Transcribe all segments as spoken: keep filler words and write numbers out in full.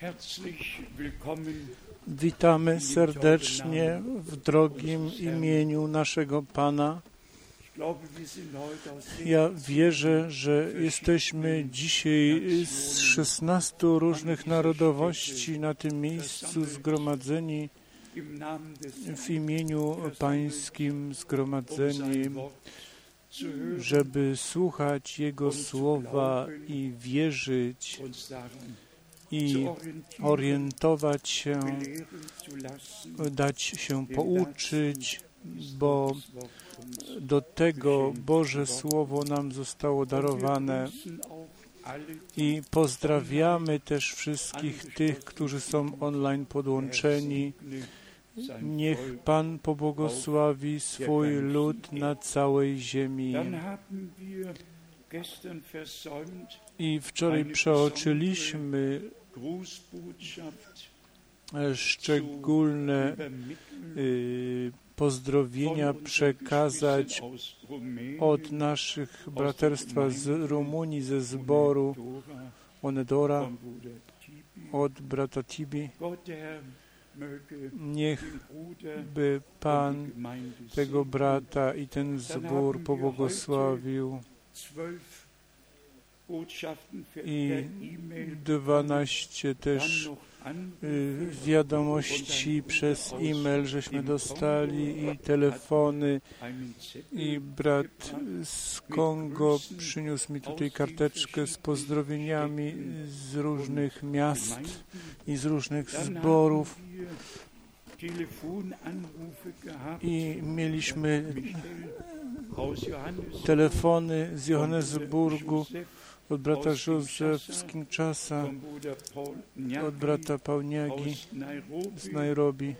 Witamy serdecznie w drogim imieniu naszego Pana. Ja wierzę, że jesteśmy dzisiaj z szesnastu różnych narodowości na tym miejscu zgromadzeni w imieniu Pańskim, zgromadzeni, żeby słuchać Jego słowa i wierzyć i orientować się, dać się pouczyć, bo do tego Boże Słowo nam zostało darowane. I pozdrawiamy też wszystkich tych, którzy są online podłączeni. Niech Pan pobłogosławi swój lud na całej ziemi. I wczoraj przeoczyliśmy szczególne y, pozdrowienia przekazać od naszych braterstwa z Rumunii, ze zboru Onedora, od brata Tibi. Niech by Pan tego brata i ten zbór pobłogosławił. I dwanaście też y, wiadomości przez e-mail żeśmy dostali i telefony. I brat z Kongo przyniósł mi tutaj karteczkę z pozdrowieniami z różnych miast i z różnych zborów. I mieliśmy telefony z Johannesburgu, od brata Józef z Kinshasa, od brata Pauniagi z Nairobi.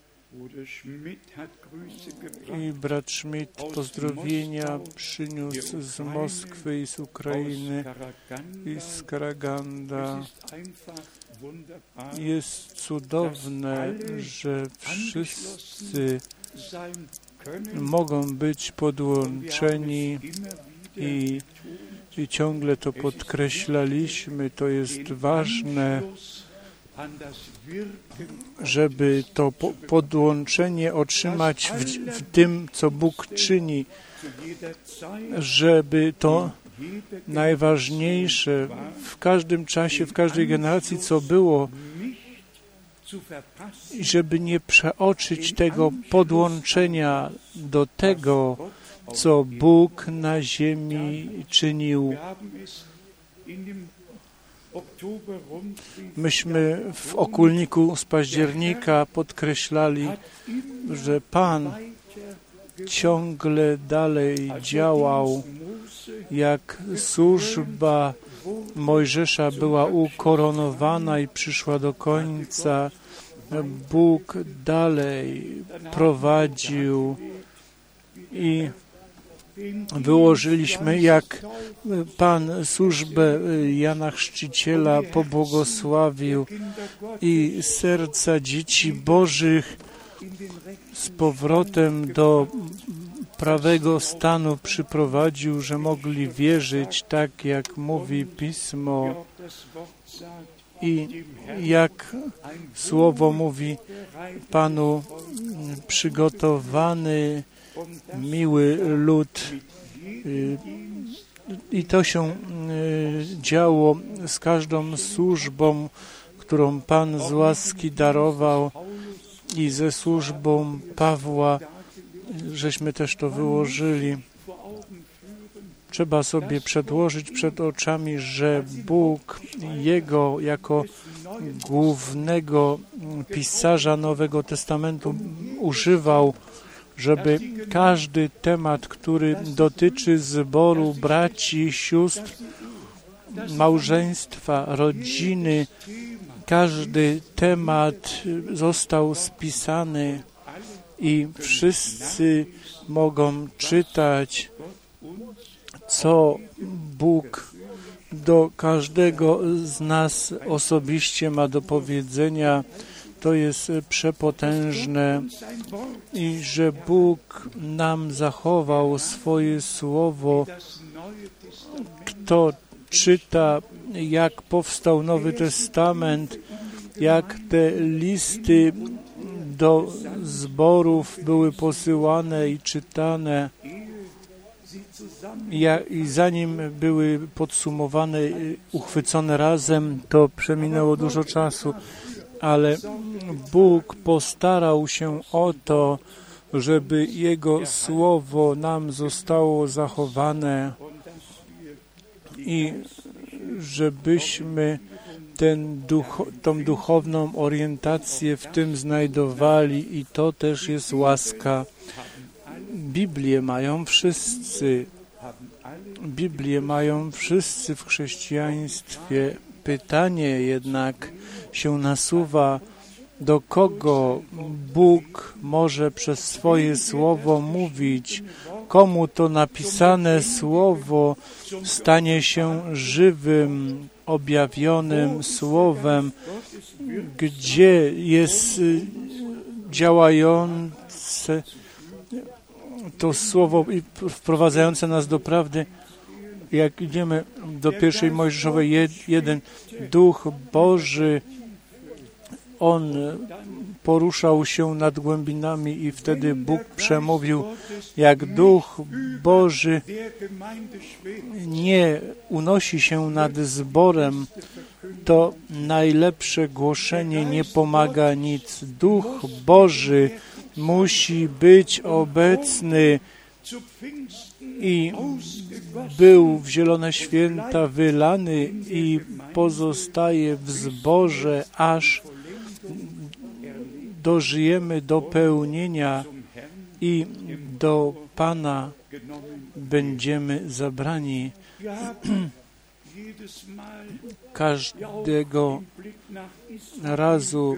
I brat Schmidt pozdrowienia przyniósł z Moskwy i z Ukrainy i z Karaganda. Jest cudowne, że wszyscy mogą być podłączeni i, i ciągle to podkreślaliśmy. To jest ważne, żeby to po, podłączenie otrzymać w, w tym, co Bóg czyni, żeby to najważniejsze w każdym czasie, w każdej generacji, co było, żeby nie przeoczyć tego podłączenia do tego, co Bóg na ziemi czynił. Myśmy w okulniku z października podkreślali, że Pan ciągle dalej działał, jak służba Mojżesza była ukoronowana i przyszła do końca. Bóg dalej prowadził i wyłożyliśmy, jak Pan służbę Jana Chrzciciela pobłogosławił i serca dzieci Bożych z powrotem do prawego stanu przyprowadził, że mogli wierzyć tak, jak mówi Pismo i jak Słowo mówi Panu, przygotowany, miły lud. I to się działo z każdą służbą, którą Pan z łaski darował, i ze służbą Pawła, żeśmy też to wyłożyli. Trzeba sobie przedłożyć przed oczami, że Bóg Jego jako głównego pisarza Nowego Testamentu używał, żeby każdy temat, który dotyczy zboru, braci, sióstr, małżeństwa, rodziny, każdy temat został spisany i wszyscy mogą czytać, co Bóg do każdego z nas osobiście ma do powiedzenia. To jest przepotężne i że Bóg nam zachował swoje słowo. Kto czyta, jak powstał Nowy Testament, jak te listy do zborów były posyłane i czytane, i zanim były podsumowane, uchwycone razem, to przeminęło dużo czasu, ale Bóg postarał się o to, żeby Jego Słowo nam zostało zachowane i żebyśmy ten duch, tą duchowną orientację w tym znajdowali i to też jest łaska. Biblię mają wszyscy. Biblię mają wszyscy w chrześcijaństwie. Pytanie jednak się nasuwa, do kogo Bóg może przez swoje słowo mówić, komu to napisane słowo stanie się żywym, objawionym słowem, gdzie jest działające to słowo i wprowadzające nas do prawdy. Jak idziemy do pierwszej Mojżeszowej jeden, Duch Boży, On poruszał się nad głębinami i wtedy Bóg przemówił, jak Duch Boży nie unosi się nad zborem, to najlepsze głoszenie nie pomaga nic. Duch Boży musi być obecny i był w Zielone Święta wylany i pozostaje w zborze, aż dożyjemy do pełnienia i do Pana będziemy zabrani. Każdego razu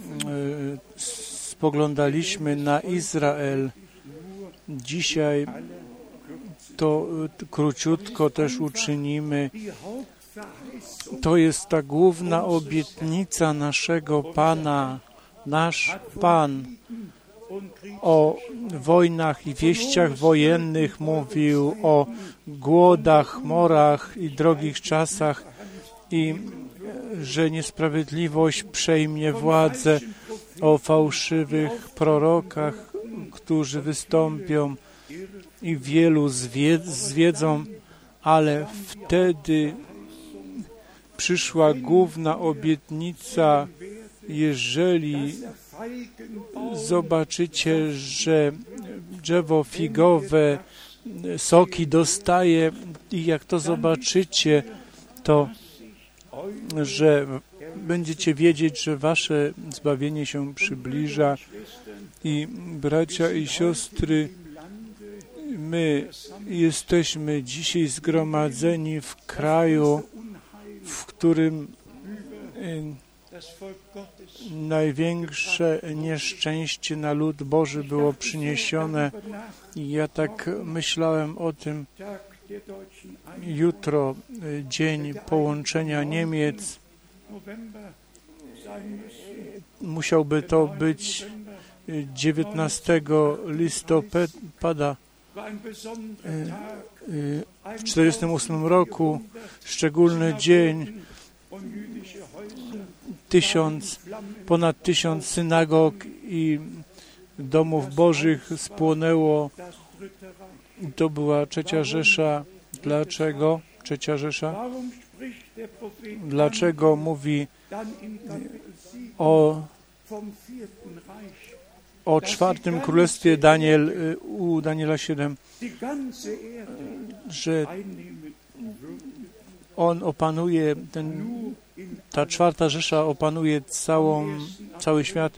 spoglądaliśmy na Izrael. Dzisiaj to króciutko też uczynimy. To jest ta główna obietnica naszego Pana. Nasz Pan o wojnach i wieściach wojennych mówił, o głodach, morach i drogich czasach i że niesprawiedliwość przejmie władzę, o fałszywych prorokach, którzy wystąpią i wielu zwied- zwiedzą, ale wtedy przyszła główna obietnica. Jeżeli zobaczycie, że drzewo figowe soki dostaje i jak to zobaczycie, to że będziecie wiedzieć, że wasze zbawienie się przybliża. I bracia i siostry, my jesteśmy dzisiaj zgromadzeni w kraju, w którym największe nieszczęście na lud Boży było przyniesione. I ja tak myślałem o tym. Jutro dzień połączenia Niemiec. Musiałby to być dziewiętnastego listopada w czterdziestym ósmym roku. Szczególny dzień. Tysiąc, ponad tysiąc synagog i domów bożych spłonęło. To była trzecia Rzesza. Dlaczego trzecia Rzesza? Dlaczego mówi o, o czwartym królestwie Daniel, u Daniela siedem, że on opanuje, ten, ta czwarta Rzesza opanuje całą, cały świat.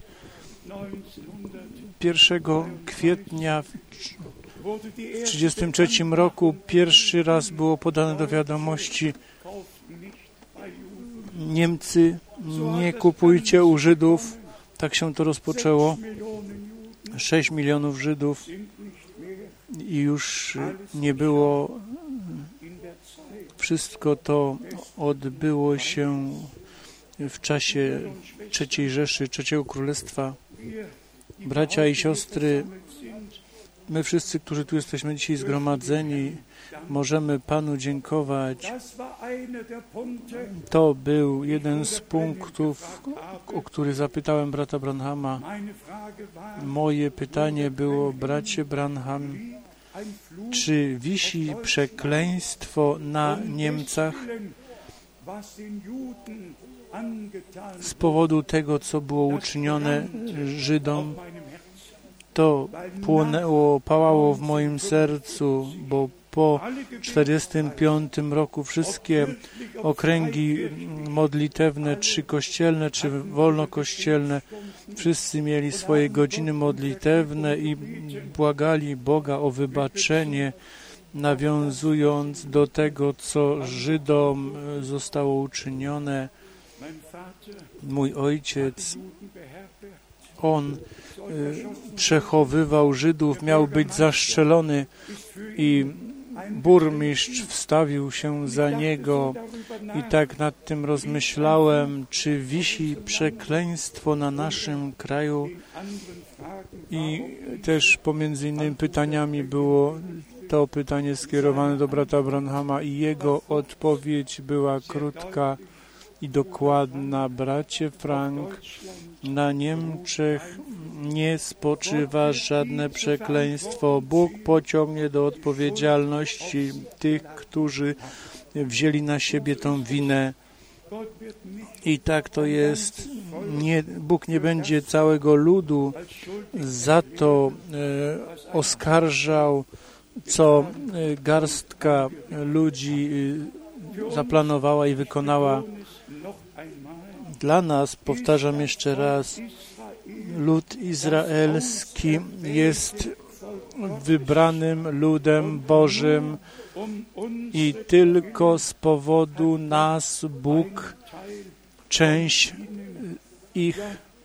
pierwszego kwietnia w trzydziestym trzecim roku pierwszy raz było podane do wiadomości: Niemcy, nie kupujcie u Żydów. Tak się to rozpoczęło. Sześć milionów Żydów i już nie było. Wszystko to odbyło się w czasie trzeciej Rzeszy, trzeciego Królestwa. Bracia i siostry, my wszyscy, którzy tu jesteśmy dzisiaj zgromadzeni, możemy Panu dziękować. To był jeden z punktów, o który zapytałem brata Branhama. Moje pytanie było, bracie Branham, czy wisi przekleństwo na Niemcach z powodu tego, co było uczynione Żydom? To płonęło, pałało w moim sercu, bo po czterdziestym piątym roku wszystkie okręgi modlitewne, czy kościelne, czy wolnokościelne, wszyscy mieli swoje godziny modlitewne i błagali Boga o wybaczenie, nawiązując do tego, co Żydom zostało uczynione. Mój ojciec, on przechowywał Żydów, miał być zaszczelony i burmistrz wstawił się za niego i tak nad tym rozmyślałem, czy wisi przekleństwo na naszym kraju. I też pomiędzy innymi pytaniami było to pytanie skierowane do brata Branhama i jego odpowiedź była krótka i dokładna. Bracie Frank, na Niemczech nie spoczywa żadne przekleństwo. Bóg pociągnie do odpowiedzialności tych, którzy wzięli na siebie tą winę. I tak to jest. Nie, Bóg nie będzie całego ludu za to e, oskarżał, co e, garstka ludzi e, zaplanowała i wykonała. Dla nas, powtarzam jeszcze raz, lud izraelski jest wybranym ludem Bożym i tylko z powodu nas Bóg część ich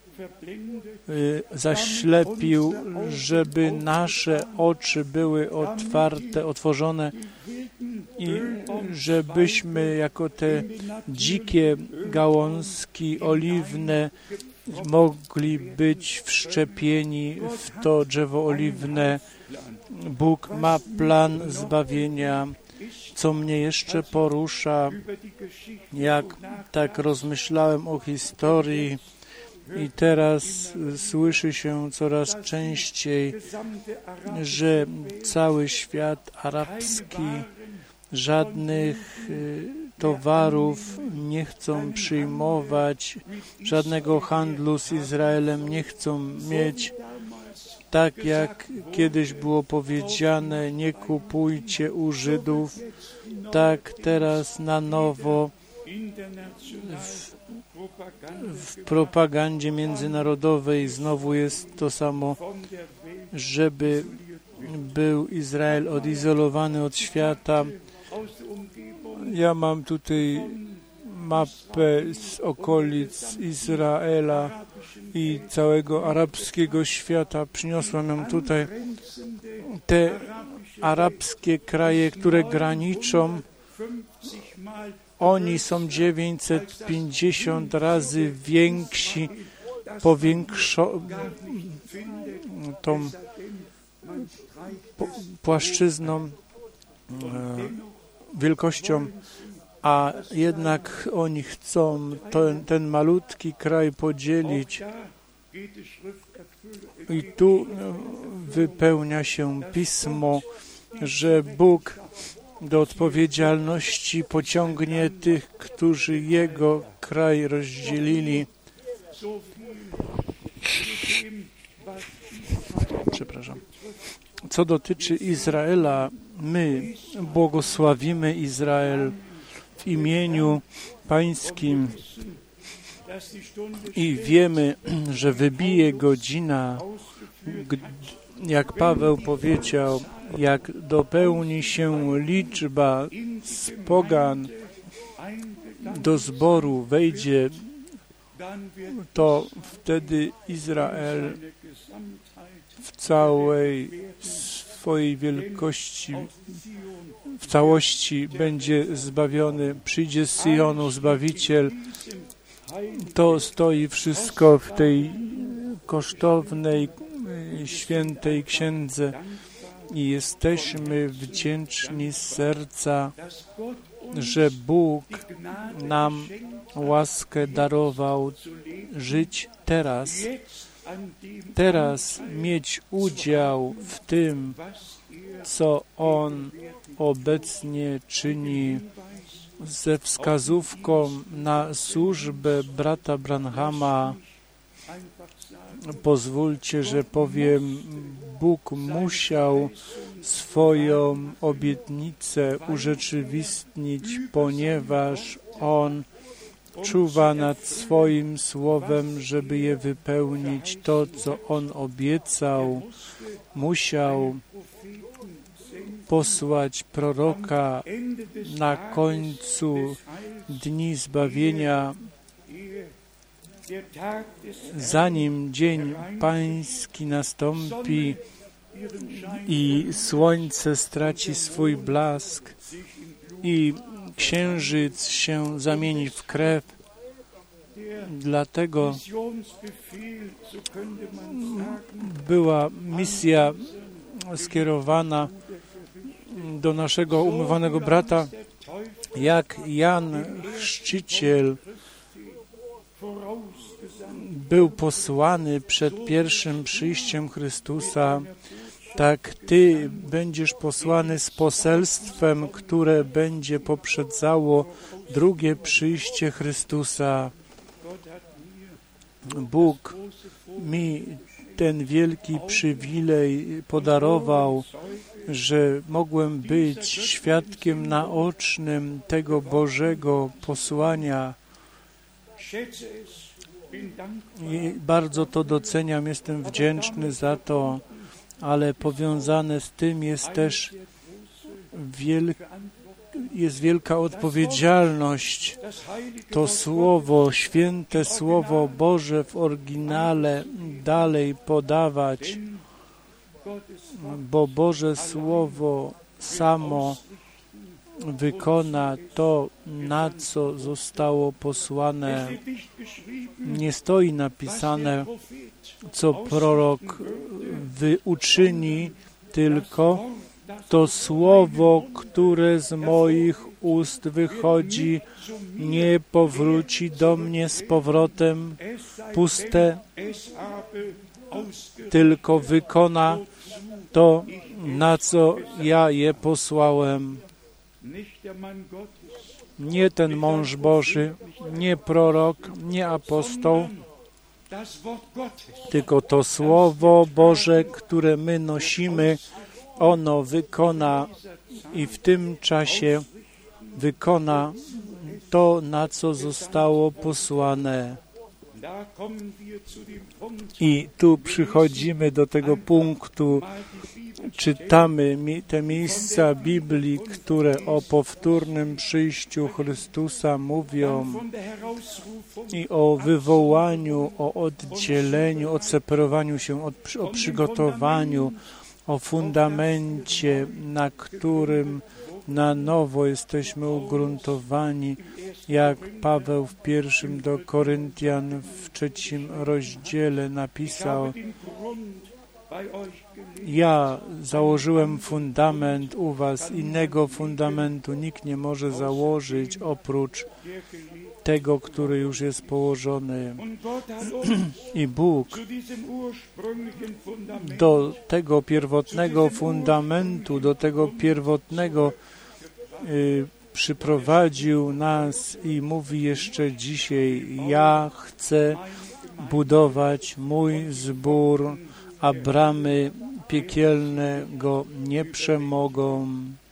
zaślepił, żeby nasze oczy były otwarte, otworzone i żebyśmy jako te dzikie gałązki oliwne mogli być wszczepieni w to drzewo oliwne. Bóg ma plan zbawienia. Co mnie jeszcze porusza, jak tak rozmyślałem o historii i teraz słyszy się coraz częściej, że cały świat arabski żadnych towarów nie chcą przyjmować, żadnego handlu z Izraelem nie chcą mieć. Tak jak kiedyś było powiedziane, nie kupujcie u Żydów, tak teraz na nowo w, w propagandzie międzynarodowej znowu jest to samo, żeby był Izrael odizolowany od świata. Ja mam tutaj mapę z okolic Izraela i całego arabskiego świata. Przyniosłem ją tutaj. Te arabskie kraje, które graniczą, oni są dziewięćset pięćdziesiąt razy więksi, powiększo, tą płaszczyzną, e, wielkością, a jednak oni chcą ten, ten malutki kraj podzielić. I tu wypełnia się pismo, że Bóg do odpowiedzialności pociągnie tych, którzy Jego kraj rozdzielili. Przepraszam. Co dotyczy Izraela, my błogosławimy Izrael w imieniu Pańskim i wiemy, że wybije godzina, jak Paweł powiedział, jak dopełni się liczba z pogan do zboru wejdzie, to wtedy Izrael w całej swojej wielkości, w całości będzie zbawiony. Przyjdzie z Syjonu Zbawiciel. To stoi wszystko w tej kosztownej, świętej księdze i jesteśmy wdzięczni z serca, że Bóg nam łaskę darował żyć teraz, teraz mieć udział w tym, co On obecnie czyni, ze wskazówką na służbę brata Branhama. Pozwólcie, że powiem, Bóg musiał swoją obietnicę urzeczywistnić, ponieważ On czuwa nad swoim słowem, żeby je wypełnić. To, co On obiecał, musiał posłać proroka na końcu dni zbawienia, zanim dzień pański nastąpi i słońce straci swój blask i księżyc się zamieni w krew. Dlatego była misja skierowana do naszego umiłowanego brata, jak Jan Chrzciciel był posłany przed pierwszym przyjściem Chrystusa, tak Ty będziesz posłany z poselstwem, które będzie poprzedzało drugie przyjście Chrystusa. Bóg mi ten wielki przywilej podarował, że mogłem być świadkiem naocznym tego Bożego posłania. I bardzo to doceniam, jestem wdzięczny za to, ale powiązane z tym jest też wiel... jest wielka odpowiedzialność. To Słowo, święte Słowo Boże w oryginale dalej podawać, bo Boże Słowo samo wykona to, na co zostało posłane. Nie stoi napisane, co prorok uczyni, tylko to słowo, które z moich ust wychodzi, nie powróci do mnie z powrotem puste, tylko wykona to, na co ja je posłałem. Nie ten mąż Boży, nie prorok, nie apostoł, tylko to Słowo Boże, które my nosimy, ono wykona i w tym czasie wykona to, na co zostało posłane. I tu przychodzimy do tego punktu, czytamy te miejsca Biblii, które o powtórnym przyjściu Chrystusa mówią i o wywołaniu, o oddzieleniu, o separowaniu się, o przygotowaniu, o fundamencie, na którym na nowo jesteśmy ugruntowani, jak Paweł w pierwszym do Koryntian w trzecim rozdziale napisał: ja założyłem fundament u was, innego fundamentu nikt nie może założyć oprócz tego, który już jest położony. I Bóg do tego pierwotnego fundamentu, do tego pierwotnego y, przyprowadził nas i mówi jeszcze dzisiaj: ja chcę budować mój zbór, a bramy piekielne go nie przemogą.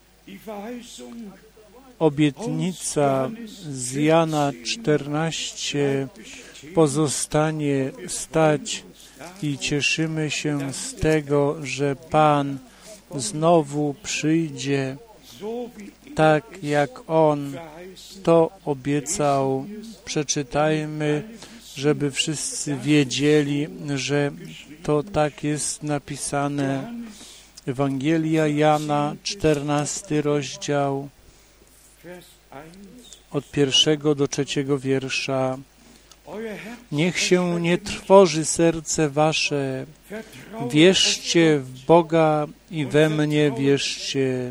Obietnica z Jana czternaście pozostanie stać i cieszymy się z tego, że Pan znowu przyjdzie, tak jak On to obiecał. Przeczytajmy, żeby wszyscy wiedzieli, że to tak jest napisane. Ewangelia Jana, czternasty rozdział, od pierwszego do trzeciego wiersza. Niech się nie trwoży serce wasze. Wierzcie w Boga i we mnie wierzcie.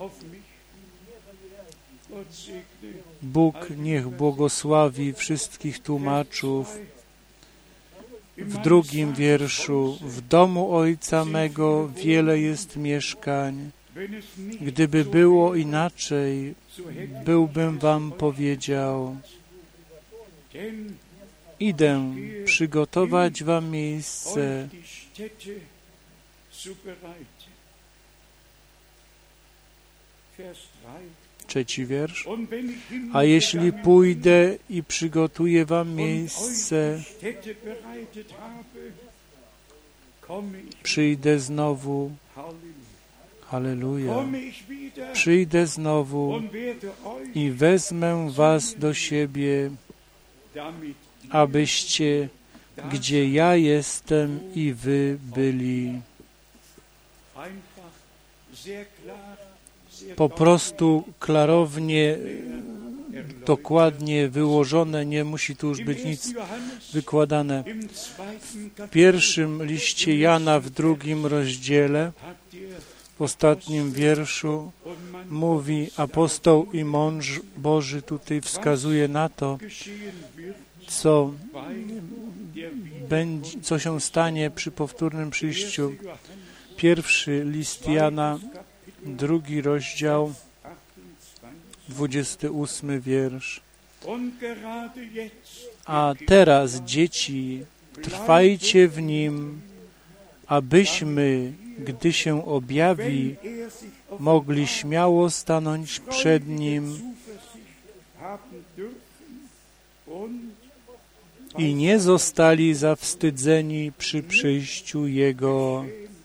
Bóg niech błogosławi wszystkich tłumaczów. W drugim wierszu: w domu Ojca mego wiele jest mieszkań. Gdyby było inaczej, byłbym wam powiedział. Idę przygotować wam miejsce. Trzeci wiersz. A jeśli pójdę i przygotuję wam miejsce, przyjdę znowu. Halleluja. Przyjdę znowu i wezmę was do siebie, abyście, gdzie ja jestem, i wy byli. Po prostu klarownie, dokładnie wyłożone, nie musi tu już być nic wykładane. W pierwszym liście Jana, w drugim rozdziale, w ostatnim wierszu mówi apostoł i mąż Boży, tutaj wskazuje na to, co będzie, co się stanie przy powtórnym przyjściu. Pierwszy list Jana, drugi rozdział, dwudziesty ósmy wiersz. A teraz, dzieci, trwajcie w Nim, abyśmy, gdy się objawi, mogli śmiało stanąć przed Nim i nie zostali zawstydzeni przy przyjściu Jego.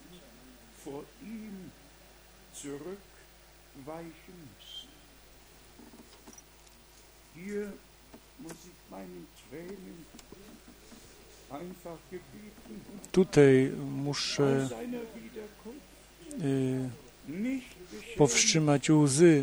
Tutaj muszę y, powstrzymać łzy,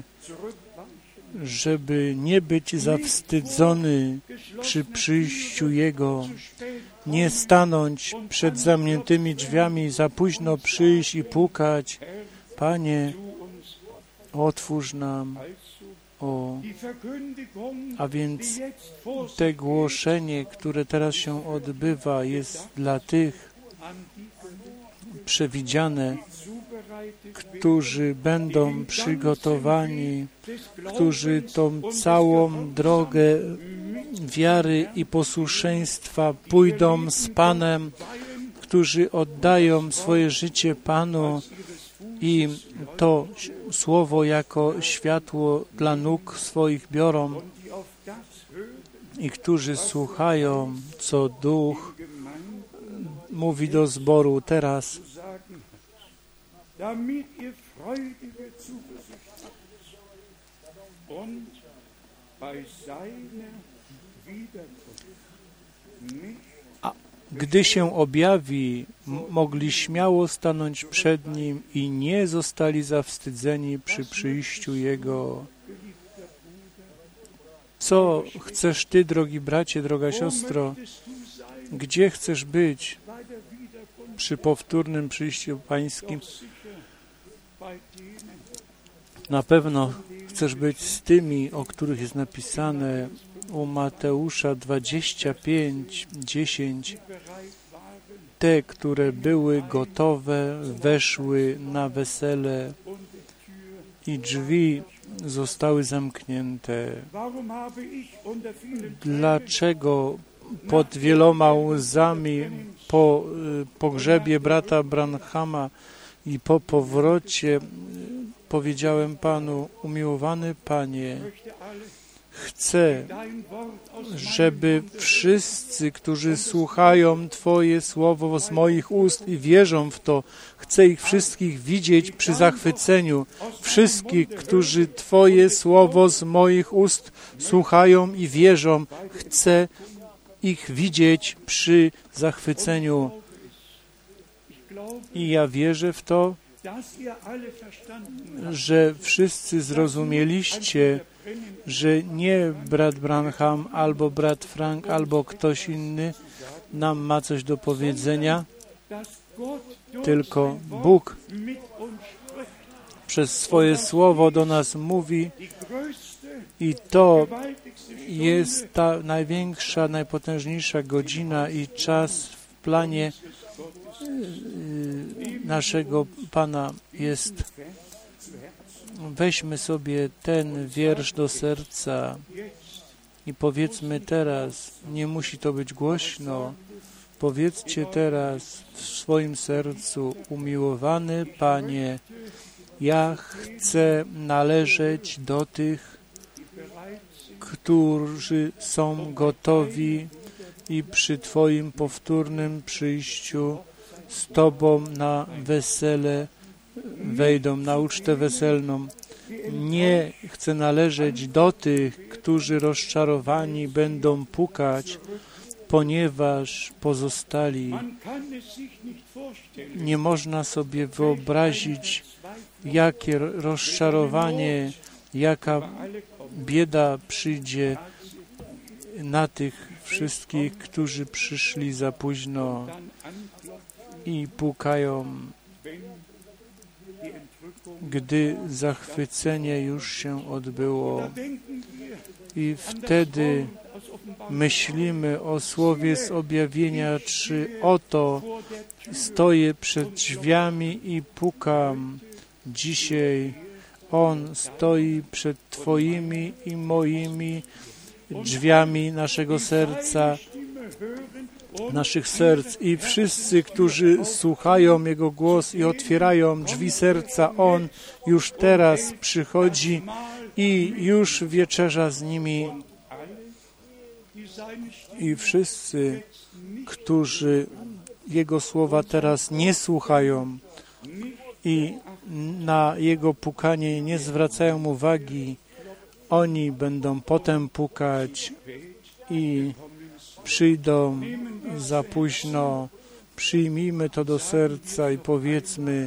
żeby nie być zawstydzony przy przyjściu Jego, nie stanąć przed zamkniętymi drzwiami, za późno przyjść i pukać. Panie, otwórz nam. O, a więc te głoszenie, które teraz się odbywa, jest dla tych przewidziane, którzy będą przygotowani, którzy tą całą drogę wiary i posłuszeństwa pójdą z Panem, którzy oddają swoje życie Panu i to słowo jako światło dla nóg swoich biorą i którzy słuchają, co Duch mówi do zboru teraz. A gdy się objawi, mogli śmiało stanąć przed Nim i nie zostali zawstydzeni przy przyjściu Jego. Co chcesz Ty, drogi bracie, droga siostro? Gdzie chcesz być przy powtórnym przyjściu Pańskim? Na pewno chcesz być z tymi, o których jest napisane u Mateusza dwadzieścia pięć, dziesięć. Te, które były gotowe, weszły na wesele i drzwi zostały zamknięte. Dlaczego pod wieloma łzami po pogrzebie brata Branhama i po powrocie powiedziałem Panu: umiłowany Panie, chcę, żeby wszyscy, którzy słuchają Twoje słowo z moich ust i wierzą w to, chcę ich wszystkich widzieć przy zachwyceniu. Wszystkich, którzy Twoje słowo z moich ust słuchają i wierzą, chcę ich widzieć przy zachwyceniu. I ja wierzę w to że wszyscy zrozumieliście, że nie brat Branham, albo brat Frank, albo ktoś inny nam ma coś do powiedzenia, tylko Bóg przez swoje słowo do nas mówi i to jest ta największa, najpotężniejsza godzina i czas w planie naszego Pana jest. Weźmy sobie ten wiersz do serca i powiedzmy teraz, nie musi to być głośno, powiedzcie teraz w swoim sercu, umiłowany Panie, ja chcę należeć do tych, którzy są gotowi i przy Twoim powtórnym przyjściu z Tobą na wesele wejdą, na ucztę weselną. Nie chcę należeć do tych, którzy rozczarowani będą pukać, ponieważ pozostali. Nie można sobie wyobrazić, jakie rozczarowanie, jaka bieda przyjdzie na tych wszystkich, którzy przyszli za późno i pukają, gdy zachwycenie już się odbyło. I wtedy myślimy o słowie z objawienia, czy oto stoję przed drzwiami i pukam. Dzisiaj On stoi przed Twoimi i moimi drzwiami naszego serca, naszych serc i wszyscy, którzy słuchają Jego głos i otwierają drzwi serca, On już teraz przychodzi i już wieczerza z nimi. I wszyscy, którzy Jego słowa teraz nie słuchają i na Jego pukanie nie zwracają uwagi, oni będą potem pukać i przyjdą za późno. Przyjmijmy to do serca i powiedzmy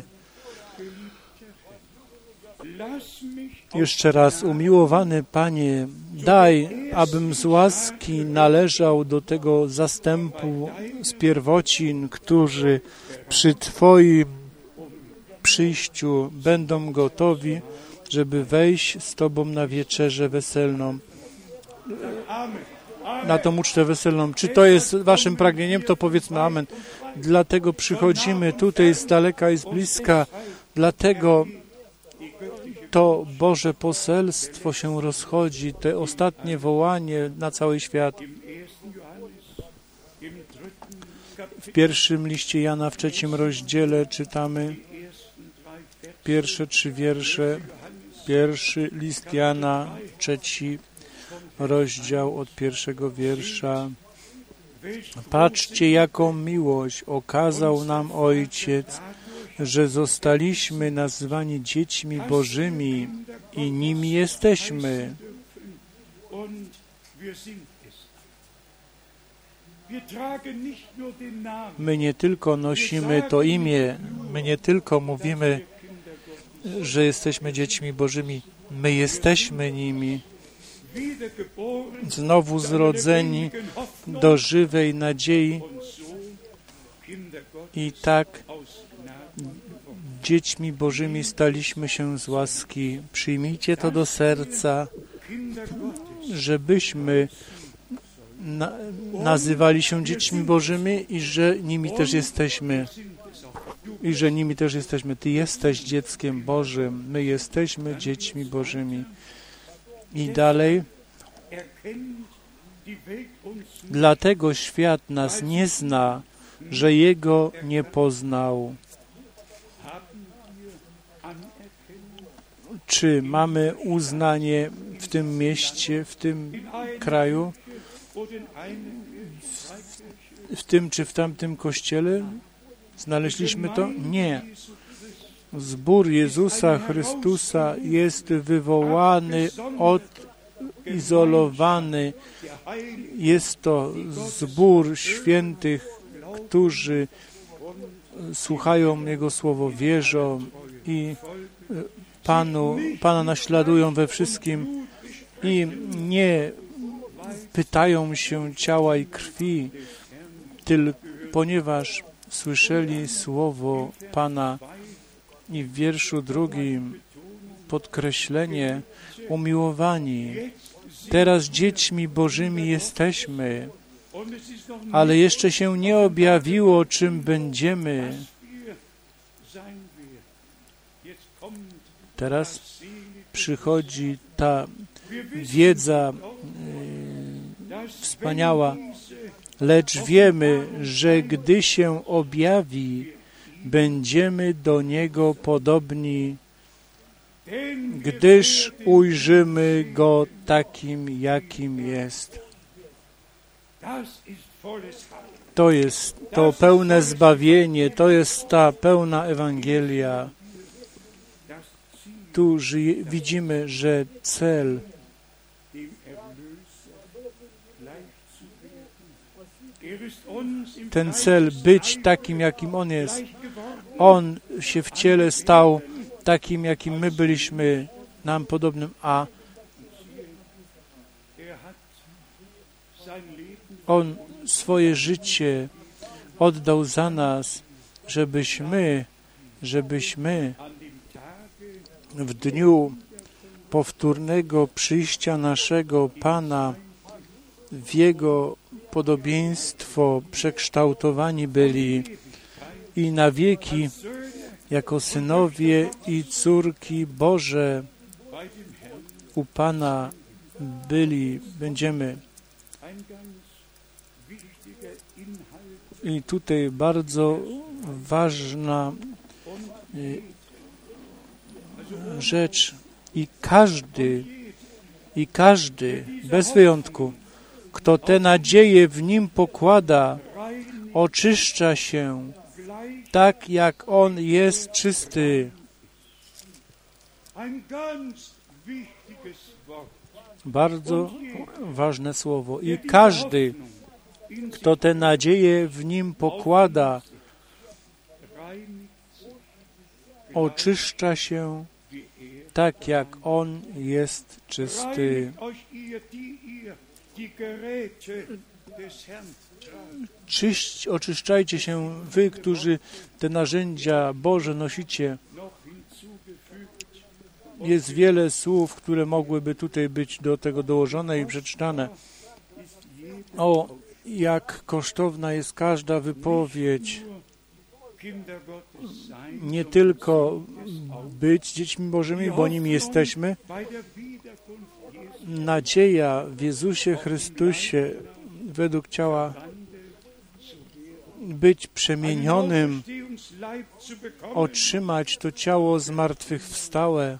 jeszcze raz, umiłowany Panie, daj, abym z łaski należał do tego zastępu z pierwocin, którzy przy Twoim przyjściu będą gotowi, żeby wejść z Tobą na wieczerzę weselną, na tą ucztę weselną. Czy to jest Waszym pragnieniem? To powiedzmy amen. Dlatego przychodzimy tutaj z daleka i z bliska, dlatego to Boże poselstwo się rozchodzi, te ostatnie wołanie na cały świat. W pierwszym liście Jana, w trzecim rozdziale czytamy pierwsze trzy wiersze. Pierwszy list Jana, trzeci rozdział od pierwszego wiersza. Patrzcie, jaką miłość okazał nam Ojciec, że zostaliśmy nazwani dziećmi Bożymi i nimi jesteśmy. My nie tylko nosimy to imię, my nie tylko mówimy, że jesteśmy dziećmi Bożymi, my jesteśmy nimi. Znowu zrodzeni do żywej nadziei i tak dziećmi Bożymi staliśmy się z łaski. Przyjmijcie to do serca, żebyśmy na, nazywali się dziećmi Bożymi i że nimi też jesteśmy. I że nimi też jesteśmy. Ty jesteś dzieckiem Bożym. My jesteśmy dziećmi Bożymi. I dalej. Dlatego świat nas nie zna, że Jego nie poznał. Czy mamy uznanie w tym mieście, w tym kraju, w, w tym czy w tamtym kościele? Znaleźliśmy to? Nie. Zbór Jezusa Chrystusa jest wywołany, odizolowany. Jest to zbór świętych, którzy słuchają Jego słowo, wierzą i Panu, Pana naśladują we wszystkim i nie pytają się ciała i krwi, tylko ponieważ słyszeli słowo Pana. I w wierszu drugim podkreślenie umiłowani. Teraz dziećmi Bożymi jesteśmy, ale jeszcze się nie objawiło, czym będziemy. Teraz przychodzi ta wiedza yy, wspaniała, lecz wiemy, że gdy się objawi, będziemy do Niego podobni, gdyż ujrzymy Go takim, jakim jest. To jest to pełne zbawienie, to jest ta pełna Ewangelia. Tu żyje, widzimy, że cel ten cel być takim, jakim On jest. On się w ciele stał takim, jakim my byliśmy, nam podobnym, a On swoje życie oddał za nas, żebyśmy, żebyśmy w dniu powtórnego przyjścia naszego Pana w Jego podobieństwo przekształtowani byli i na wieki jako synowie i córki Boże u Pana byli, będziemy. I tutaj bardzo ważna rzecz i każdy, i każdy, bez wyjątku, kto tę nadzieję w Nim pokłada, oczyszcza się tak, jak On jest czysty. Bardzo ważne słowo. I każdy, kto tę nadzieję w Nim pokłada, oczyszcza się tak, jak On jest czysty. Czyść, oczyszczajcie się wy, którzy te narzędzia Boże nosicie. Jest wiele słów, które mogłyby tutaj być do tego dołożone i przeczytane. O, jak kosztowna jest każda wypowiedź. Nie tylko być dziećmi Bożymi, bo nimi jesteśmy. Nadzieja w Jezusie Chrystusie według ciała być przemienionym, otrzymać to ciało zmartwychwstałe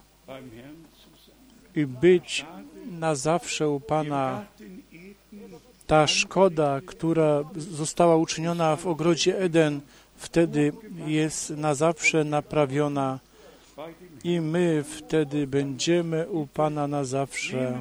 i być na zawsze u Pana. Ta szkoda, która została uczyniona w ogrodzie Eden, wtedy jest na zawsze naprawiona i my wtedy będziemy u Pana na zawsze.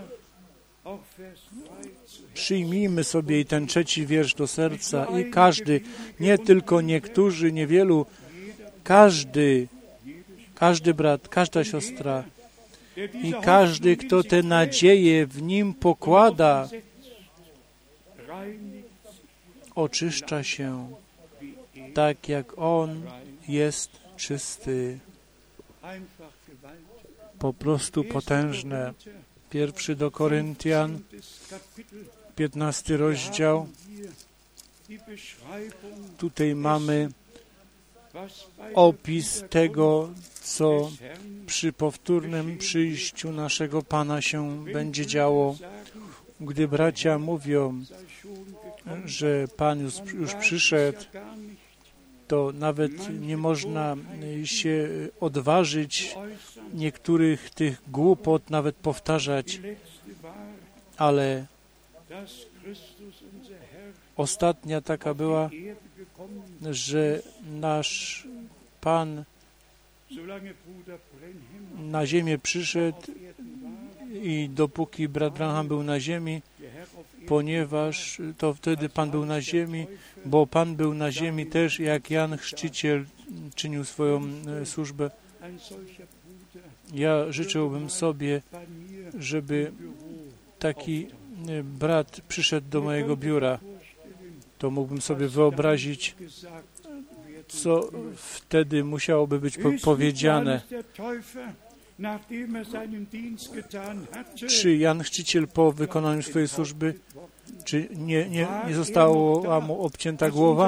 Przyjmijmy sobie i ten trzeci wiersz do serca i każdy, nie tylko niektórzy, niewielu, każdy, każdy brat, każda siostra i każdy, kto tę nadzieję w Nim pokłada, oczyszcza się tak, jak On jest czysty. Po prostu potężne. Pierwszy do Koryntian, piętnasty rozdział. Tutaj mamy opis tego, co przy powtórnym przyjściu naszego Pana się będzie działo. Gdy bracia mówią, że Pan już, już przyszedł, to nawet nie można się odważyć niektórych tych głupot nawet powtarzać, ale ostatnia taka była, że nasz Pan na ziemię przyszedł i dopóki brat Branham był na ziemi, ponieważ to wtedy Pan był na ziemi, bo Pan był na ziemi też, jak Jan Chrzciciel czynił swoją służbę, Ja życzyłbym sobie, żeby taki brat przyszedł do mojego biura. To mógłbym sobie wyobrazić, co wtedy musiałoby być powiedziane. Czy Jan Chrzciciel po wykonaniu swojej służby, czy nie, nie, nie została mu obcięta głowa?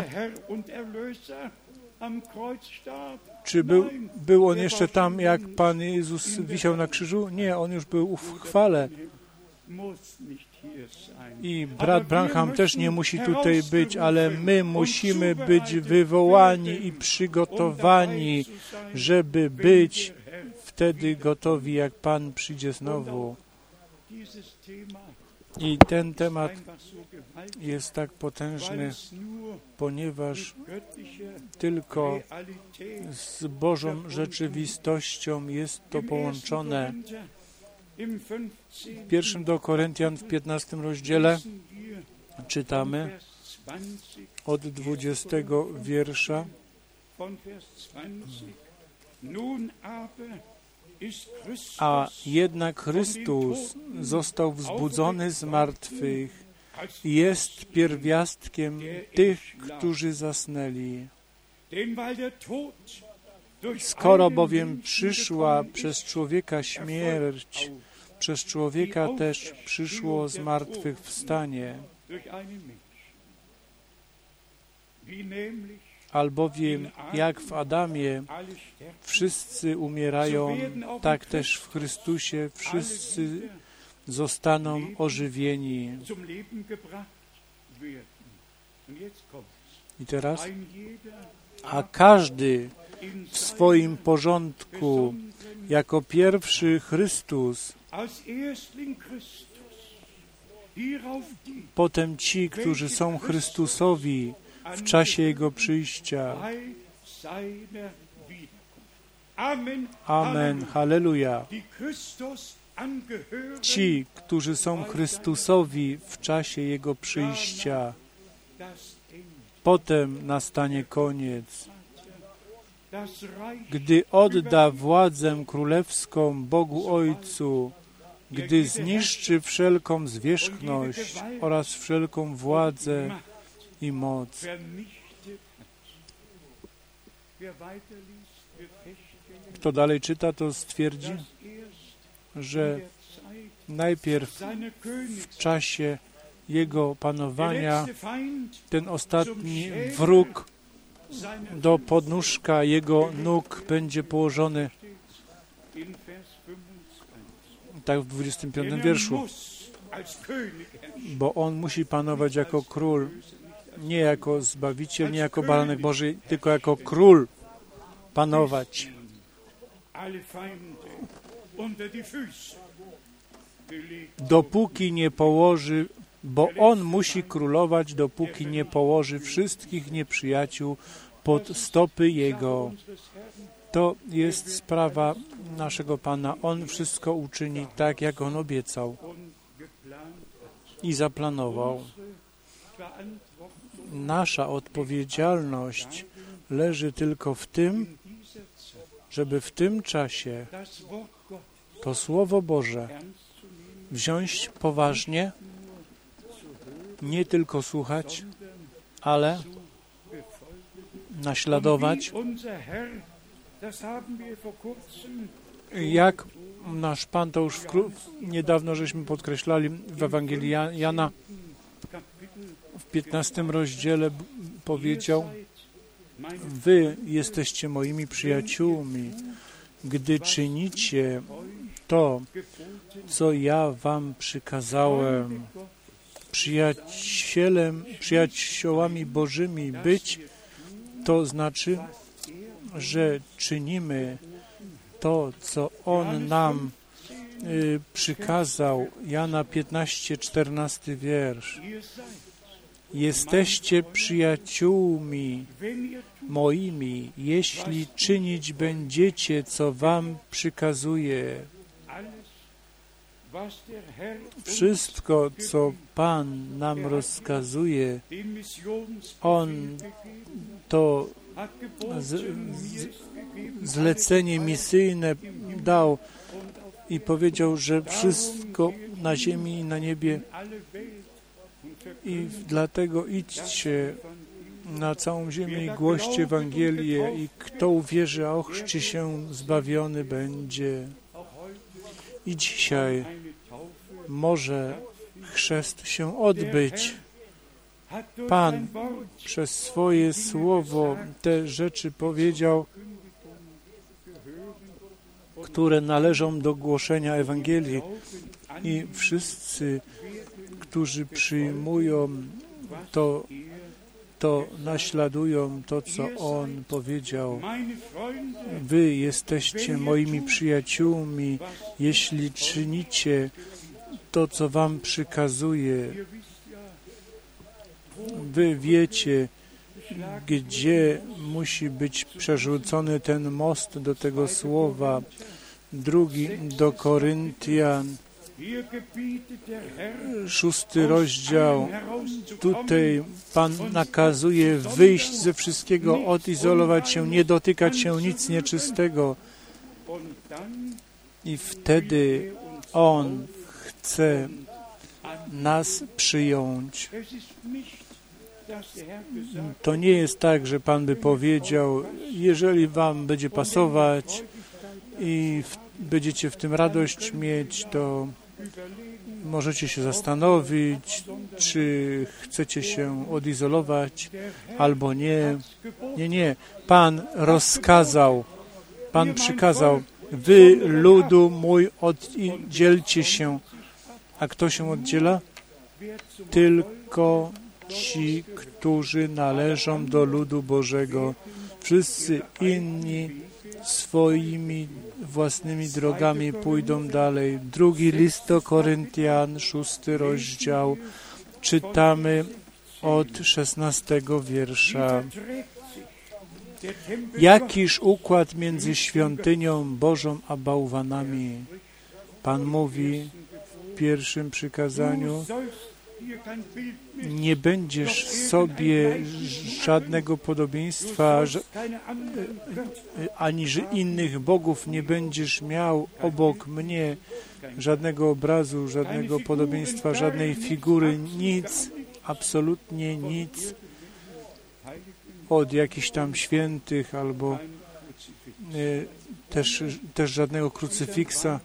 Czy był, był on jeszcze tam, jak Pan Jezus wisiał na krzyżu? Nie, on już był w chwale. I brat Branham też nie musi tutaj być, ale my musimy być wywołani i przygotowani, żeby być wtedy gotowi, jak Pan przyjdzie znowu. I ten temat jest tak potężny, ponieważ tylko z Bożą rzeczywistością jest to połączone. W pierwszym do Koryntian w piętnastym rozdziale czytamy od dwudziestego wiersza. A jednak Chrystus został wzbudzony z martwych i jest pierwiastkiem tych, którzy zasnęli. Skoro bowiem przyszła przez człowieka śmierć, przez człowieka też przyszło zmartwychwstanie. Albowiem jak w Adamie wszyscy umierają, tak też w Chrystusie wszyscy zostaną ożywieni. I teraz, a każdy w swoim porządku, jako pierwszy Chrystus, potem ci, którzy są Chrystusowi w czasie Jego przyjścia. Amen, halleluja. Ci, którzy są Chrystusowi w czasie Jego przyjścia. Potem nastanie koniec. Gdy odda władzę królewską Bogu Ojcu, gdy zniszczy wszelką zwierzchność oraz wszelką władzę i moc. Kto dalej czyta, to stwierdzi, że najpierw w czasie Jego panowania ten ostatni wróg do podnóżka Jego nóg będzie położony, tak w dwudziestym piątym wierszu, bo On musi panować jako król, nie jako Zbawiciel, nie jako Baranek Boży, tylko jako król panować. Dopóki nie położy, bo On musi królować, dopóki nie położy wszystkich nieprzyjaciół pod stopy Jego. To jest sprawa naszego Pana. On wszystko uczyni tak, jak On obiecał i zaplanował. Nasza odpowiedzialność leży tylko w tym, żeby w tym czasie to Słowo Boże wziąć poważnie, nie tylko słuchać, ale naśladować, jak nasz Pan, to już wkró- niedawno żeśmy podkreślali w Ewangelii Jana w piętnastym rozdziale powiedział: Wy jesteście moimi przyjaciółmi, gdy czynicie to, co ja wam przykazałem. Przyjacielem, przyjaciołami Bożymi być, to znaczy, że czynimy to, co On nam y, przykazał. Jana piętnaście, czternasty wiersz. Jesteście przyjaciółmi moimi, jeśli czynić będziecie, co wam przykazuję. Wszystko, co Pan nam rozkazuje, On to z, z, zlecenie misyjne dał i powiedział, że wszystko na ziemi i na niebie i dlatego idźcie na całą ziemię i głoście Ewangelię i kto uwierzy, a ochrzci się, zbawiony będzie. I dzisiaj może chrzest się odbyć. Pan przez swoje słowo te rzeczy powiedział, które należą do głoszenia Ewangelii i wszyscy, którzy przyjmują to, to naśladują to, co On powiedział. Wy jesteście moimi przyjaciółmi, jeśli czynicie to, co Wam przykazuje. Wy wiecie, gdzie musi być przerzucony ten most do tego słowa. Drugi do Koryntian, szósty rozdział. Tutaj Pan nakazuje wyjść ze wszystkiego, odizolować się, nie dotykać się nic nieczystego. I wtedy On chce nas przyjąć. To nie jest tak, że Pan by powiedział, jeżeli Wam będzie pasować i w, będziecie w tym radość mieć, to możecie się zastanowić, czy chcecie się odizolować, albo nie. Nie, nie. Pan rozkazał, Pan przykazał, wy, ludu mój, oddzielcie się. A kto się oddziela? Tylko ci, którzy należą do ludu Bożego. Wszyscy inni swoimi własnymi drogami pójdą dalej. Drugi list do Koryntian, szósty rozdział. Czytamy od szesnastego wiersza. Jakiż układ między świątynią Bożą a bałwanami? Pan mówi w pierwszym przykazaniu, nie będziesz sobie żadnego podobieństwa, ani innych bogów nie będziesz miał obok mnie, żadnego obrazu, żadnego podobieństwa, żadnej figury, nic, absolutnie nic od jakichś tam świętych albo y, też, też żadnego krucyfiksa.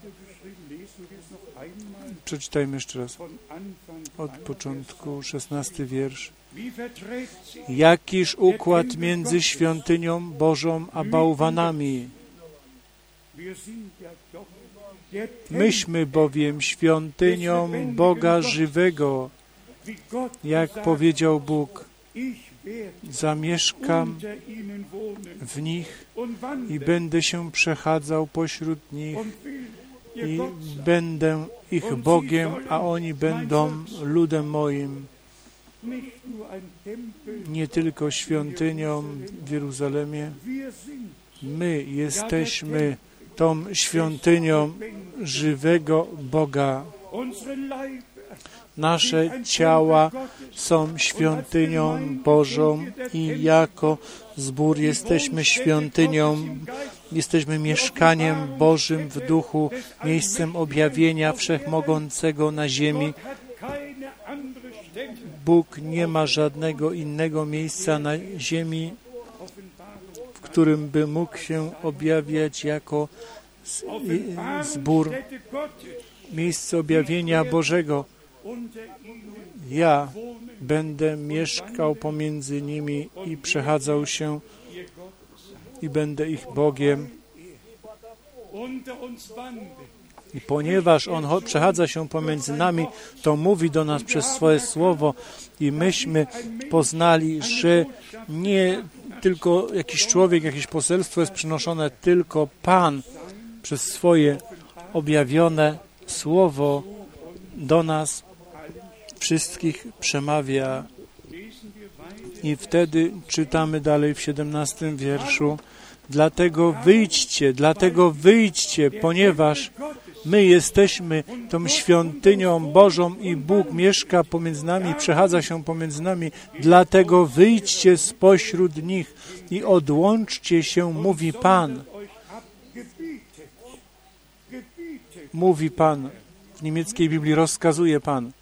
Przeczytajmy jeszcze raz. Od początku, szesnasty wiersz. Jakiż układ między świątynią Bożą a bałwanami? Myśmy bowiem świątynią Boga żywego, jak powiedział Bóg. Zamieszkam w nich i będę się przechadzał pośród nich i będę ich Bogiem, a oni będą ludem moim. Nie tylko świątynią w Jeruzalemie. My jesteśmy tą świątynią żywego Boga. Nasze ciała są świątynią Bożą i jako zbór jesteśmy świątynią, jesteśmy mieszkaniem Bożym w duchu, miejscem objawienia Wszechmogącego na ziemi. Bóg nie ma żadnego innego miejsca na ziemi, w którym by mógł się objawiać jako zbór, miejsce objawienia Bożego. Ja będę mieszkał pomiędzy nimi i przechadzał się i będę ich Bogiem. I ponieważ On przechadza się pomiędzy nami, to mówi do nas przez swoje słowo i myśmy poznali, że nie tylko jakiś człowiek, jakieś poselstwo jest przynoszone, tylko Pan przez swoje objawione słowo do nas wszystkich przemawia. I wtedy czytamy dalej w siedemnastym wierszu. Dlatego wyjdźcie, dlatego wyjdźcie, ponieważ My jesteśmy tą świątynią Bożą i Bóg mieszka pomiędzy nami, przechadza się pomiędzy nami. Dlatego wyjdźcie spośród nich i odłączcie się, mówi Pan. Mówi Pan. W niemieckiej Biblii rozkazuje Pan.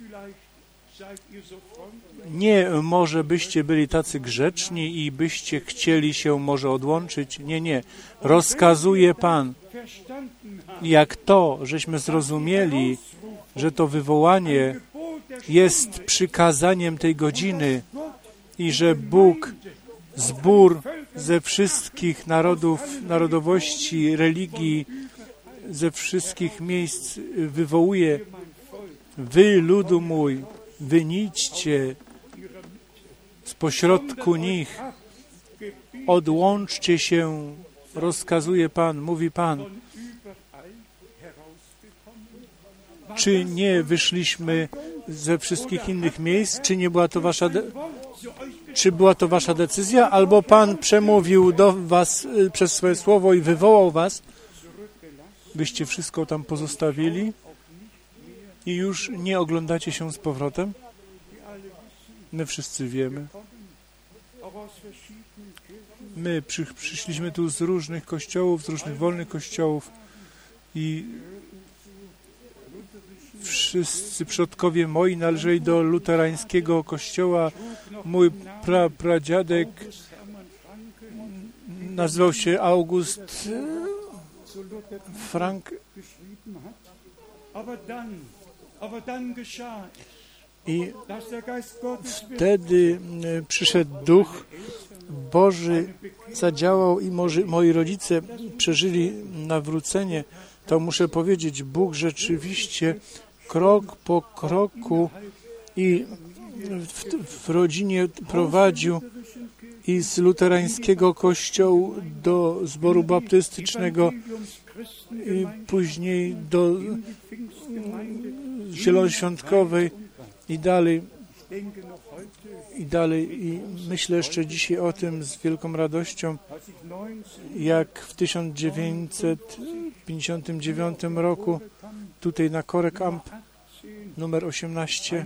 Nie może byście byli tacy grzeczni i byście chcieli się może odłączyć. Nie, nie. Rozkazuje Pan. Jak to, żeśmy zrozumieli, że to wywołanie jest przykazaniem tej godziny i że Bóg zbór ze wszystkich narodów, narodowości, religii, ze wszystkich miejsc wywołuje: wy, ludu mój, wynićcie z pośrodku nich, odłączcie się, rozkazuje Pan, mówi Pan. Czy nie wyszliśmy ze wszystkich innych miejsc? Czy nie była to wasza, de- czy była to wasza decyzja? Albo Pan przemówił do was y, przez swoje słowo i wywołał was, byście wszystko tam pozostawili i już nie oglądacie się z powrotem? My wszyscy wiemy. My przy, przyszliśmy tu z różnych kościołów, z różnych wolnych kościołów i wszyscy przodkowie moi należeli do luterańskiego kościoła. Mój pra, pradziadek nazywał się August Frank. I wtedy przyszedł Duch Boży, zadziałał i może, moi rodzice przeżyli nawrócenie. To muszę powiedzieć, Bóg rzeczywiście krok po kroku i w, w rodzinie prowadził i z luterańskiego kościołu do zboru baptystycznego i później do zielonoświątkowej i dalej. I dalej. I myślę jeszcze dzisiaj o tym z wielką radością, jak w tysiąc dziewięćset pięćdziesiątym dziewiątym roku tutaj na Korek Amp numer osiemnaście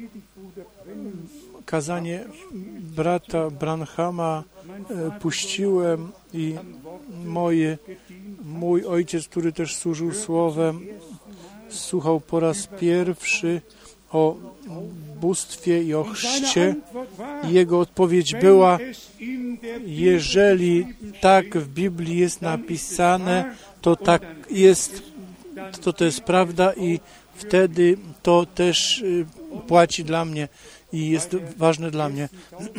kazanie brata Branhama e, puściłem i moje, mój ojciec, który też służył słowem, słuchał po raz pierwszy o bóstwie i o chrzcie. Jego odpowiedź była: jeżeli tak w Biblii jest napisane, to tak jest, to to jest prawda i wtedy to też płaci dla mnie i jest ważne dla mnie.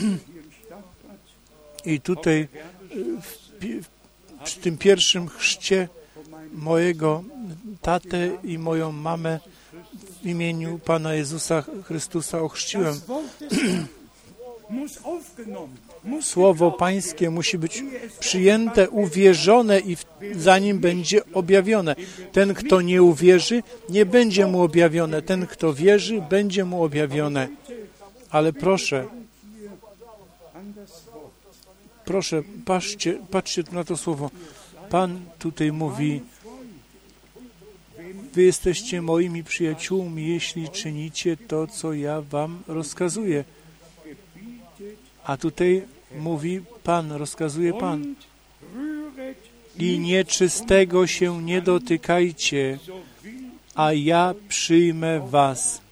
I tutaj w, przy tym pierwszym chrzcie mojego tatę i moją mamę w imieniu Pana Jezusa Chrystusa ochrzciłem. Słowo Pańskie musi być przyjęte, uwierzone i w, zanim będzie objawione. Ten, kto nie uwierzy, nie będzie mu objawione. Ten, kto wierzy, będzie mu objawione. Ale proszę, proszę, patrzcie, patrzcie na to słowo. Pan tutaj mówi: wy jesteście moimi przyjaciółmi, jeśli czynicie to, co ja wam rozkazuję. A tutaj mówi Pan, rozkazuje Pan. I nieczystego się nie dotykajcie, a ja przyjmę was.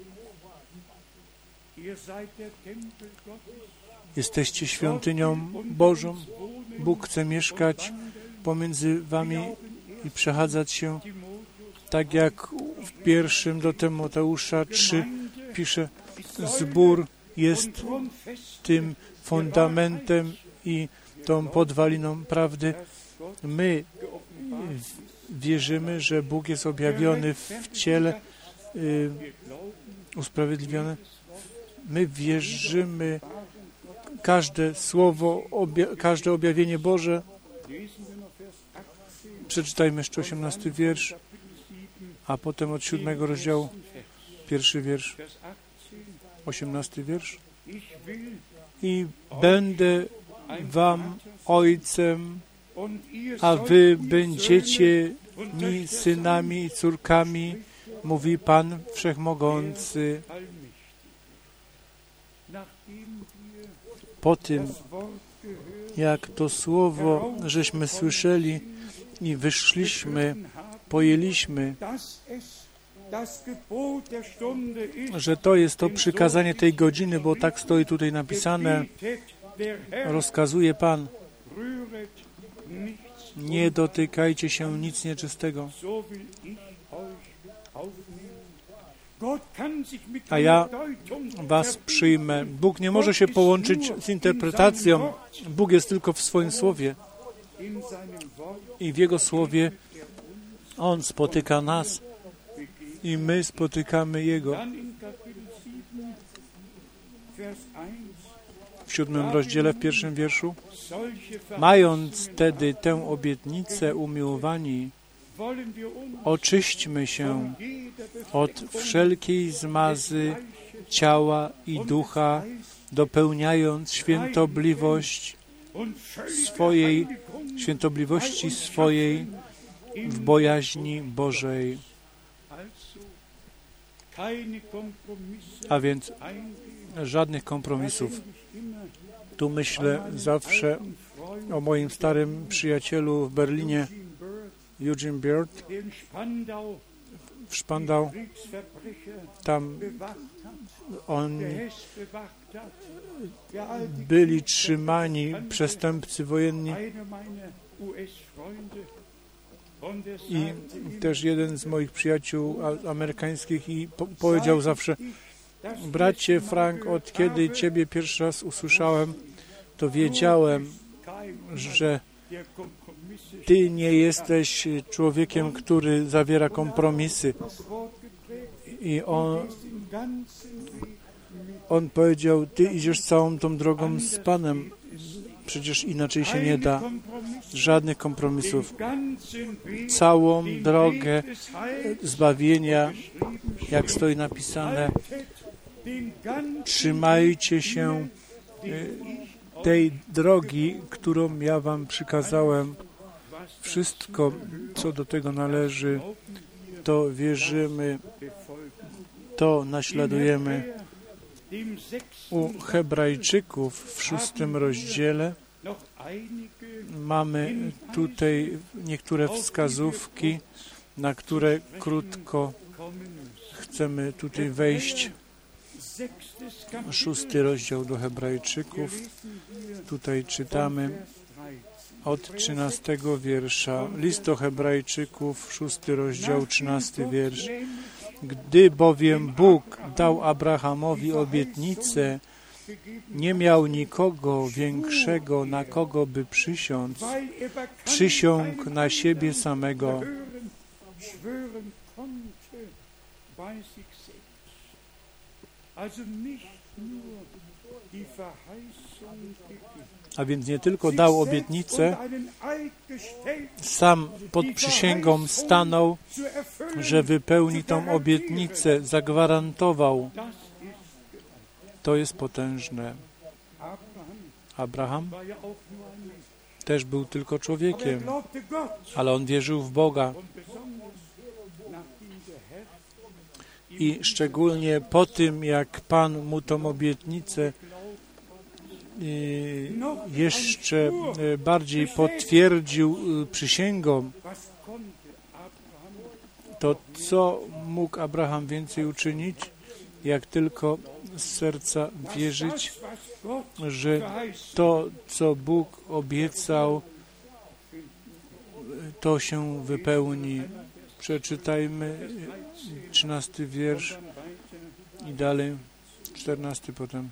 Jesteście świątynią Bożą. Bóg chce mieszkać pomiędzy wami i przechadzać się, tak jak w pierwszym do Tymoteusza trzy pisze: zbór jest tym fundamentem i tą podwaliną prawdy. My wierzymy, że Bóg jest objawiony w ciele, y, usprawiedliwiony. My wierzymy każde słowo, obja- każde objawienie Boże. Przeczytajmy jeszcze osiemnasty wiersz, a potem od siódmego rozdziału, pierwszy wiersz, osiemnasty wiersz. I będę wam ojcem, a wy będziecie synami i córkami, mówi Pan Wszechmogący. Po tym, jak to słowo żeśmy słyszeli i wyszliśmy, pojęliśmy, że to jest to przykazanie tej godziny, bo tak stoi tutaj napisane, rozkazuje Pan, nie dotykajcie się nic nieczystego. A ja was przyjmę. Bóg nie może się połączyć z interpretacją. Bóg jest tylko w swoim Słowie. I w Jego Słowie On spotyka nas i my spotykamy Jego. W siódmym rozdziale, w pierwszym wierszu. Mając wtedy tę obietnicę, umiłowani, oczyśćmy się od wszelkiej zmazy ciała i ducha, dopełniając świętobliwość swojej, świętobliwości swojej w bojaźni Bożej. A więc żadnych kompromisów. Tu myślę zawsze o moim starym przyjacielu w Berlinie, Eugene Beard, w Spandau. Tam oni byli trzymani przestępcy wojenni i też jeden z moich przyjaciół amerykańskich i po powiedział zawsze: bracie Frank, od kiedy Ciebie pierwszy raz usłyszałem, to wiedziałem, że Ty nie jesteś człowiekiem, który zawiera kompromisy. I on, on powiedział, Ty idziesz całą tą drogą z Panem. Przecież inaczej się nie da. Żadnych kompromisów. Całą drogę zbawienia, jak stoi napisane, trzymajcie się tej drogi, którą ja wam przykazałem. Wszystko, co do tego należy, to wierzymy, to naśladujemy. U Hebrajczyków w szóstym rozdziale mamy tutaj niektóre wskazówki, na które krótko chcemy tutaj wejść. Szósty rozdział do Hebrajczyków. Tutaj czytamy od trzynastego wiersza. List do Hebrajczyków, szósty rozdział, trzynasty wiersz. Gdy bowiem Bóg dał Abrahamowi obietnicę, nie miał nikogo większego, na kogo by przysiąc. Przysiągł na siebie samego. A więc nie tylko dał obietnicę, sam pod przysięgą stanął, że wypełni tą obietnicę, zagwarantował. To jest potężne. Abraham też był tylko człowiekiem, ale on wierzył w Boga. I szczególnie po tym, jak Pan mu tą obietnicę jeszcze bardziej potwierdził przysięgą, to co mógł Abraham więcej uczynić, jak tylko z serca wierzyć, że to, co Bóg obiecał, to się wypełni. Przeczytajmy trzynasty wiersz i dalej, czternasty potem.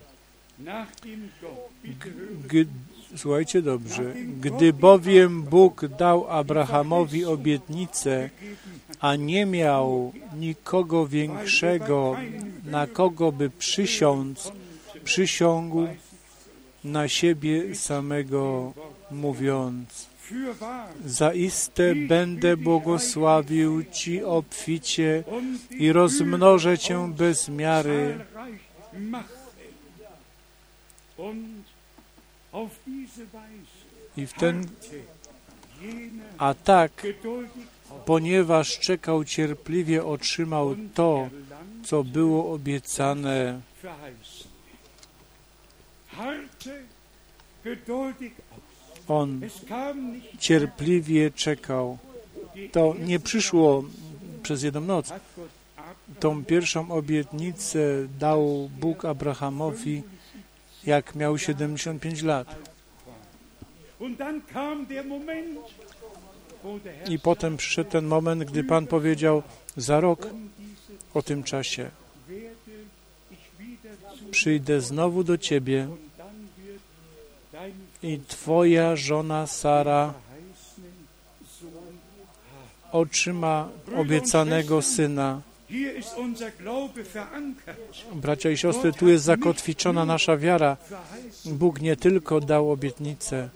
G- Słuchajcie dobrze. Gdy bowiem Bóg dał Abrahamowi obietnicę, a nie miał nikogo większego, na kogo by przysiąc, przysiągł na siebie samego, mówiąc: zaiste będę błogosławił Ci obficie i rozmnożę Cię bez miary. I w ten A tak, ponieważ czekał cierpliwie, otrzymał to, co było obiecane. On cierpliwie czekał. To nie przyszło przez jedną noc. Tą pierwszą obietnicę dał Bóg Abrahamowi, jak miał siedemdziesiąt pięć lat. I potem przyszedł ten moment, gdy Pan powiedział, za rok o tym czasie przyjdę znowu do Ciebie i Twoja żona Sara otrzyma obiecanego syna. Bracia i siostry, tu jest zakotwiczona nasza wiara. Bóg nie tylko dał obietnicę,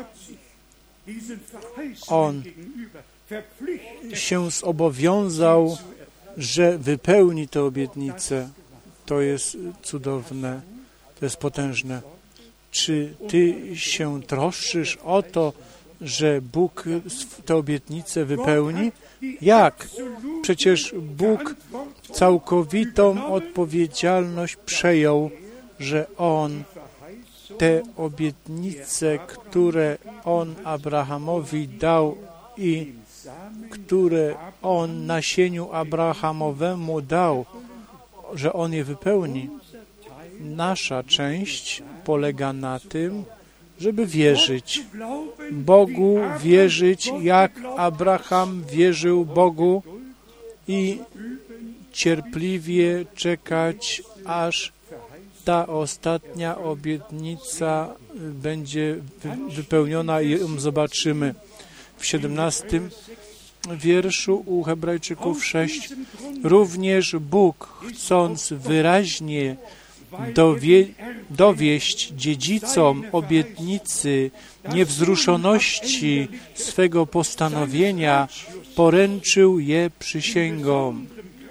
On się zobowiązał, że wypełni tę obietnicę. To jest cudowne, to jest potężne. Czy Ty się troszczysz o to, że Bóg tę obietnicę wypełni? Jak? Przecież Bóg całkowitą odpowiedzialność przejął, że On te obietnice, które On Abrahamowi dał i które On nasieniu Abrahamowemu dał, że On je wypełni. Nasza część polega na tym, żeby wierzyć Bogu, wierzyć jak Abraham wierzył Bogu i cierpliwie czekać, aż ta ostatnia obietnica będzie wypełniona i ją zobaczymy. W siedemnastym wierszu u Hebrajczyków sześć również Bóg, chcąc wyraźnie dowie, dowieść dziedzicom obietnicy niewzruszoności swego postanowienia, poręczył je przysięgą.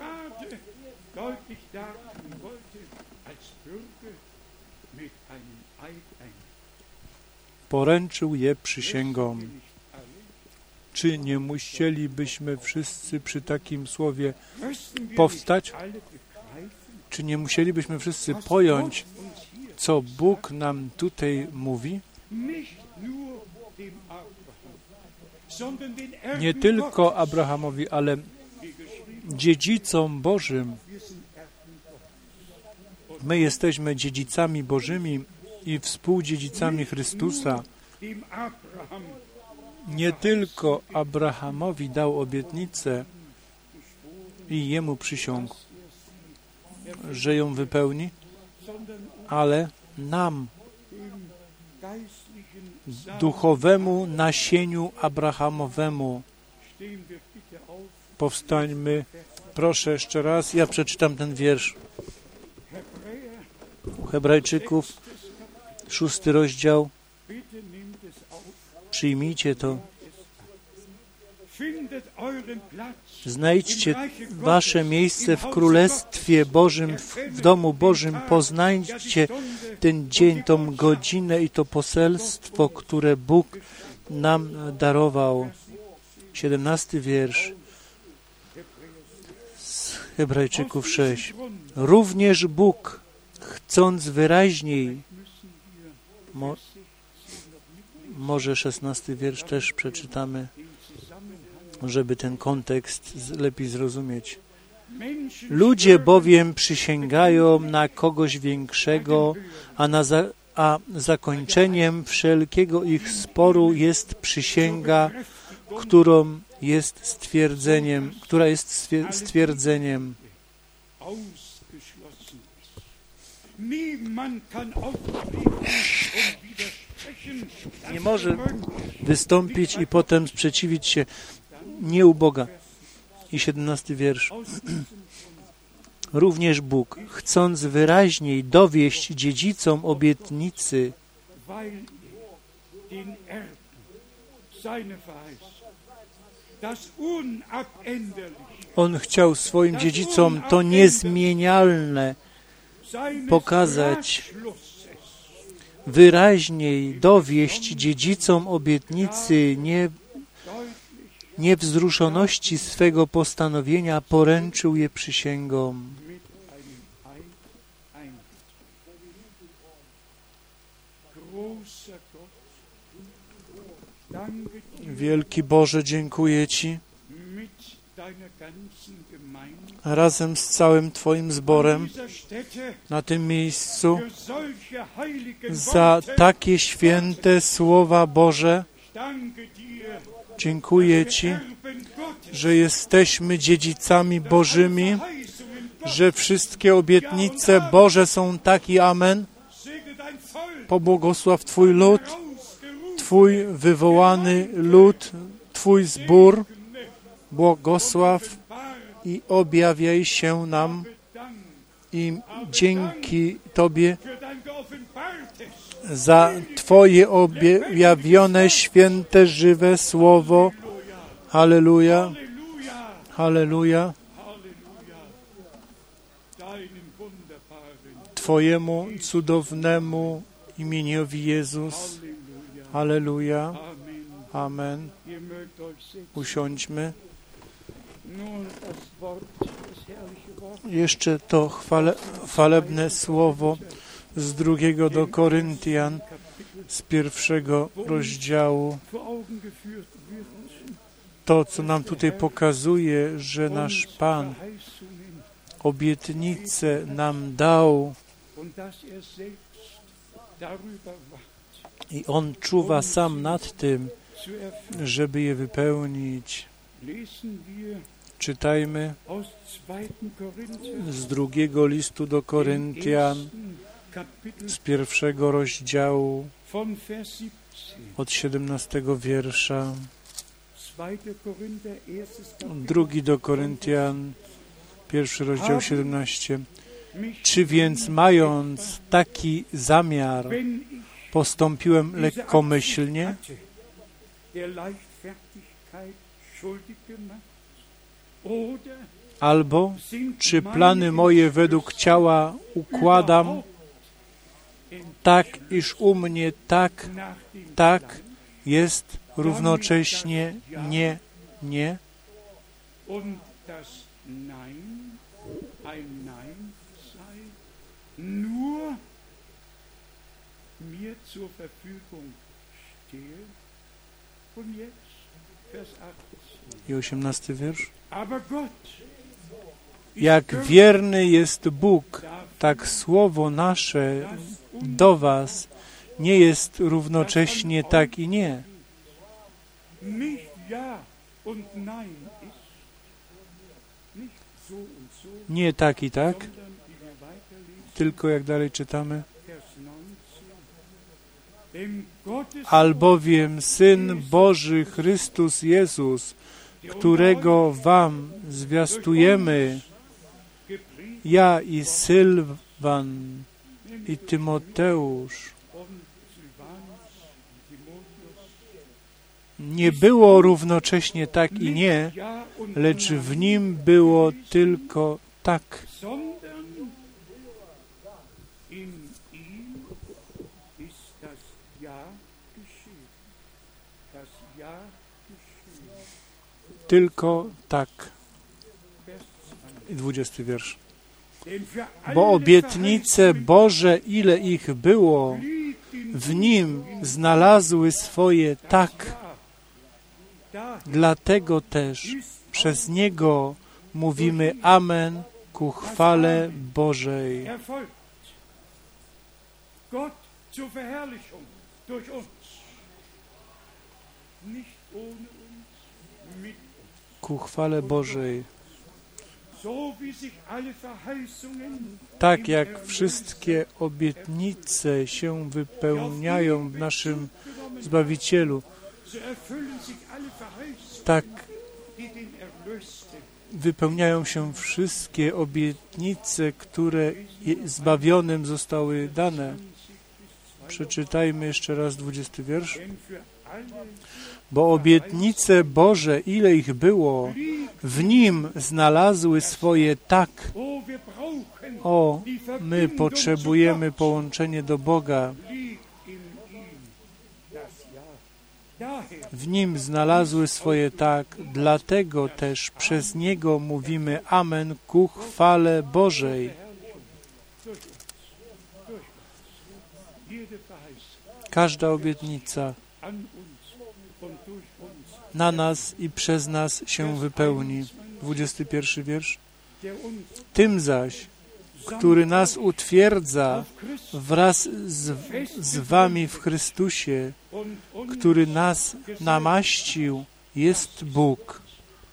Poręczył je przysięgą. Czy nie musielibyśmy wszyscy przy takim słowie powstać? Czy nie musielibyśmy wszyscy pojąć, co Bóg nam tutaj mówi? Nie tylko Abrahamowi, ale dziedzicom Bożym. My jesteśmy dziedzicami Bożymi i współdziedzicami Chrystusa. Nie tylko Abrahamowi dał obietnicę i jemu przysiągł, że ją wypełni, ale nam, duchowemu nasieniu Abrahamowemu. Powstańmy. Proszę jeszcze raz, ja przeczytam ten wiersz. U Hebrajczyków, szósty rozdział. Przyjmijcie to. Znajdźcie wasze miejsce w Królestwie Bożym, w domu Bożym. Poznajcie ten dzień, tą godzinę i to poselstwo, które Bóg nam darował. Siedemnasty wiersz z Hebrajczyków sześć. Również Bóg, chcąc wyraźniej, mo, może szesnasty wiersz też przeczytamy, żeby ten kontekst lepiej zrozumieć. Ludzie bowiem przysięgają na kogoś większego, a, na za, a zakończeniem wszelkiego ich sporu jest przysięga, którą jest stwierdzeniem, która jest stwierdzeniem. Nie może wystąpić i potem sprzeciwić się nie u Boga. I siedemnasty wiersz. Również Bóg, chcąc wyraźniej dowieść dziedzicom obietnicy, On chciał swoim dziedzicom to niezmienialne pokazać, wyraźniej dowieść dziedzicom obietnicy nie niewzruszoności swego postanowienia poręczył je przysięgą. Wielki Boże, dziękuję Ci razem z całym Twoim zborem na tym miejscu za takie święte słowa Boże. Dziękuję Ci, że jesteśmy dziedzicami Bożymi, że wszystkie obietnice Boże są tak i amen. Pobłogosław Twój lud, Twój wywołany lud, Twój zbór. Błogosław i objawiaj się nam i dzięki Tobie za Twoje objawione, święte, żywe Słowo. Halleluja, halleluja. Twojemu cudownemu imieniowi Jezus. Halleluja, amen. Usiądźmy. Jeszcze to chwale, chwalebne słowo z drugiego do Koryntian, z pierwszego rozdziału. To, co nam tutaj pokazuje, że nasz Pan obietnicę nam dał i On czuwa sam nad tym, żeby je wypełnić. Czytajmy z drugiego listu do Koryntian, z pierwszego rozdziału, od siedemnastego wiersza. Drugi do Koryntian, pierwszy rozdział, siedemnaście. Czy więc mając taki zamiar postąpiłem lekkomyślnie? Albo czy plany moje według ciała układam tak, iż u mnie tak, tak jest, równocześnie nie, nie? I osiemnasty wiersz. Jak wierny jest Bóg, tak słowo nasze do was nie jest równocześnie tak i nie. Nie tak i tak, tylko jak dalej czytamy. Albowiem Syn Boży Chrystus Jezus, którego wam zwiastujemy, ja i Sylwan i Tymoteusz, nie było równocześnie tak i nie, lecz w nim było tylko tak. Tylko tak. I dwudziesty wiersz. Bo obietnice Boże, ile ich było, w nim znalazły swoje tak. Dlatego też przez Niego mówimy Amen ku chwale Bożej. Ku chwale Bożej. Tak jak wszystkie obietnice się wypełniają w naszym Zbawicielu, tak wypełniają się wszystkie obietnice, które zbawionym zostały dane. Przeczytajmy jeszcze raz dwudziesty wiersz. Bo obietnice Boże, ile ich było, w Nim znalazły swoje tak. O, my potrzebujemy połączenia do Boga. w Nim znalazły swoje tak, dlatego też przez Niego mówimy Amen ku chwale Bożej. Każda obietnica na nas i przez nas się wypełni. dwudziesty pierwszy wiersz. Tym zaś, który nas utwierdza wraz z, z wami w Chrystusie, który nas namaścił, jest Bóg.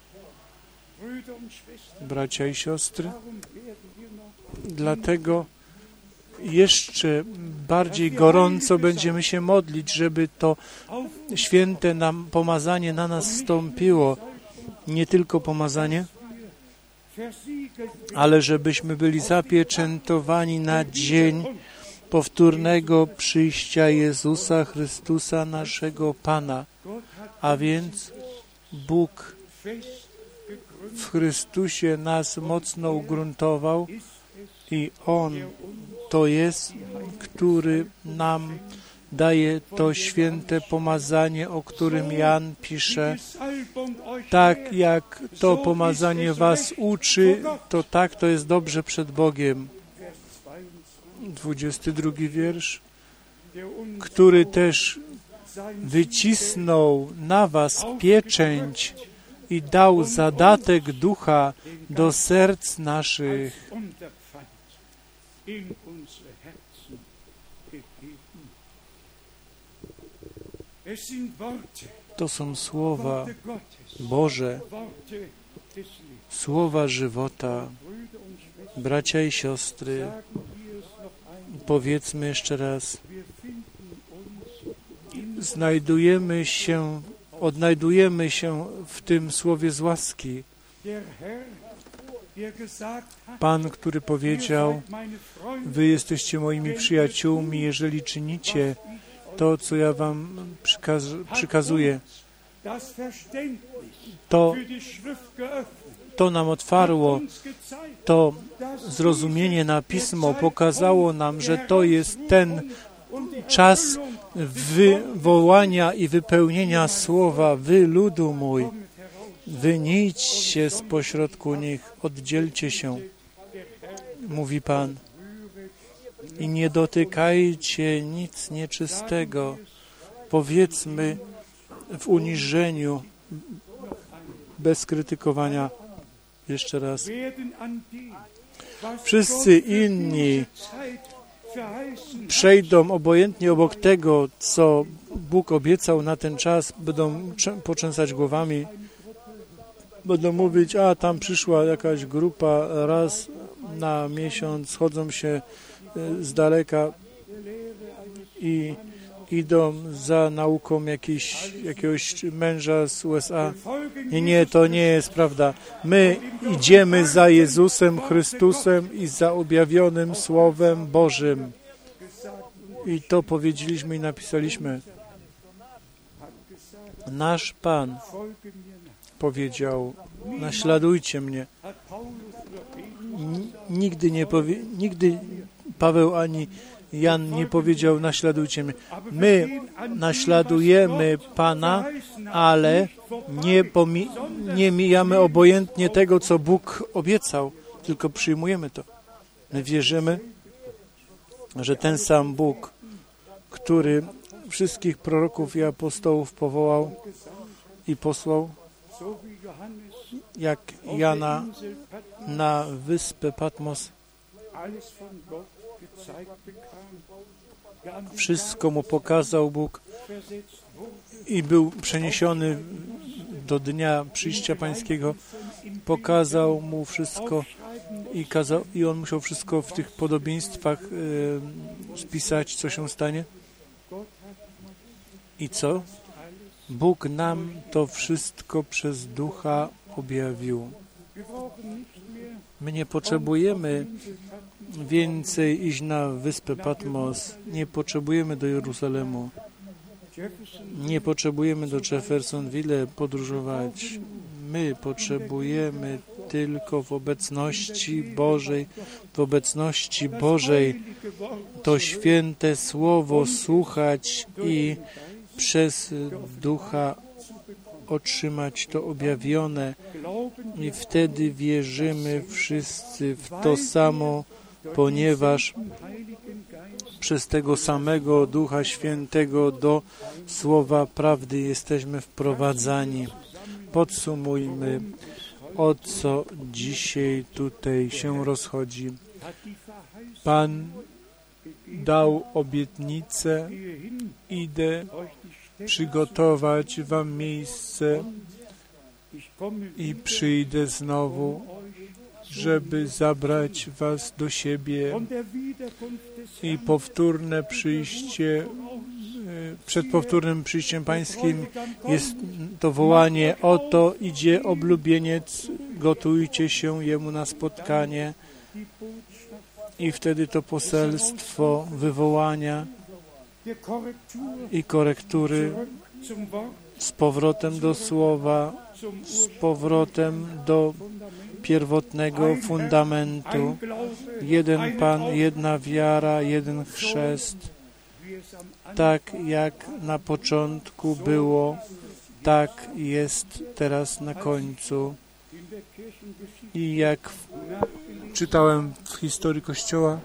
Bracia i siostry, dlatego jeszcze bardziej gorąco będziemy się modlić, żeby to święte nam pomazanie na nas wstąpiło. Nie tylko pomazanie, ale żebyśmy byli zapieczętowani na dzień powtórnego przyjścia Jezusa Chrystusa, naszego Pana. A więc Bóg w Chrystusie nas mocno ugruntował i On to jest, który nam daje to święte pomazanie, o którym Jan pisze. Tak jak to pomazanie was uczy, to tak to jest dobrze przed Bogiem. dwudziesty drugi wiersz, który też wycisnął na was pieczęć i dał zadatek ducha do serc naszych. To są słowa Boże, słowa żywota. Bracia i siostry, powiedzmy jeszcze raz, znajdujemy się, odnajdujemy się w tym słowie z łaski. Pan, który powiedział, wy jesteście moimi przyjaciółmi, jeżeli czynicie to, co ja wam przykaz przykazuję. To, to nam otwarło, to zrozumienie na Pismo pokazało nam, że to jest ten czas wywołania i wypełnienia słowa. Wy, ludu mój, wyjdźcie z pośrodku nich, oddzielcie się, mówi Pan, i nie dotykajcie nic nieczystego. Powiedzmy w uniżeniu, bez krytykowania. Jeszcze raz. Wszyscy inni przejdą obojętnie obok tego, co Bóg obiecał na ten czas, będą poczęsać głowami, będą mówić, a tam przyszła jakaś grupa raz na miesiąc, chodzą się z daleka i idą za nauką jakiś, jakiegoś męża z U S A. Nie, nie, to nie jest prawda. My idziemy za Jezusem Chrystusem i za objawionym Słowem Bożym. I to powiedzieliśmy i napisaliśmy. Nasz Pan powiedział, naśladujcie mnie. Nigdy nie powie, nigdy Paweł ani Jan nie powiedział, naśladujcie mnie. My naśladujemy Pana, ale nie, pomi- nie mijamy obojętnie tego, co Bóg obiecał, tylko przyjmujemy to. My wierzymy, że ten sam Bóg, który wszystkich proroków i apostołów powołał i posłał, jak Jana na wyspę Patmos, wszystko mu pokazał Bóg i był przeniesiony do dnia przyjścia Pańskiego. Pokazał mu wszystko i, kazał, i on musiał wszystko w tych podobieństwach e, spisać, co się stanie. I co? Bóg nam to wszystko przez Ducha objawił. My nie potrzebujemy więcej iść na wyspę Patmos. Nie potrzebujemy do Jeruzalemu. Nie potrzebujemy do Jeffersonville podróżować. My potrzebujemy tylko w obecności Bożej, w obecności Bożej to święte Słowo słuchać i przez Ducha otrzymać to objawione i wtedy wierzymy wszyscy w to samo, ponieważ przez tego samego Ducha Świętego do słowa prawdy jesteśmy wprowadzani. Podsumujmy, o co dzisiaj tutaj się rozchodzi. Pan dał obietnicę, idę przygotować wam miejsce i przyjdę znowu, żeby zabrać was do siebie. I powtórne przyjście, przed powtórnym przyjściem pańskim jest to wołanie: oto idzie oblubieniec, gotujcie się jemu na spotkanie. I wtedy to poselstwo wywołania i korektury z powrotem do słowa, z powrotem do pierwotnego fundamentu. Jeden Pan, jedna wiara, jeden chrzest. Tak jak na początku było, tak jest teraz na końcu. I jak czytałem w historii Kościoła,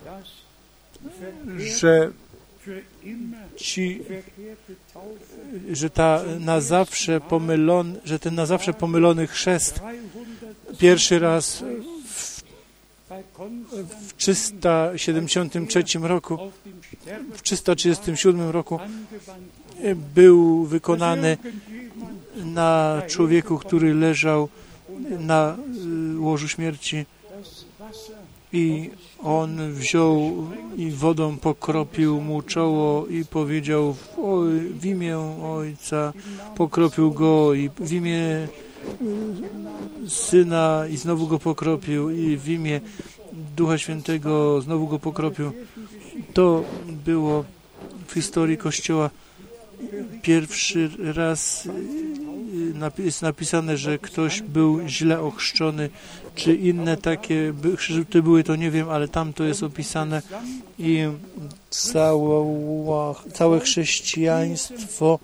że ci, że ta na zawsze pomylony, że ten na zawsze pomylony chrzest pierwszy raz w, w trzysta siedemdziesiątym trzecim roku, w trzysta trzydziestym siódmym roku był wykonany na człowieku, który leżał na łożu śmierci, i on wziął i wodą pokropił mu czoło i powiedział: oj, w imię Ojca, pokropił go, i w imię Syna, i znowu go pokropił, i w imię Ducha Świętego znowu go pokropił. To było w historii Kościoła pierwszy raz. Jest napisane, że ktoś był źle ochrzczony, czy inne takie chrzty były, to nie wiem, ale tam to jest opisane. I cała, całe chrześcijaństwo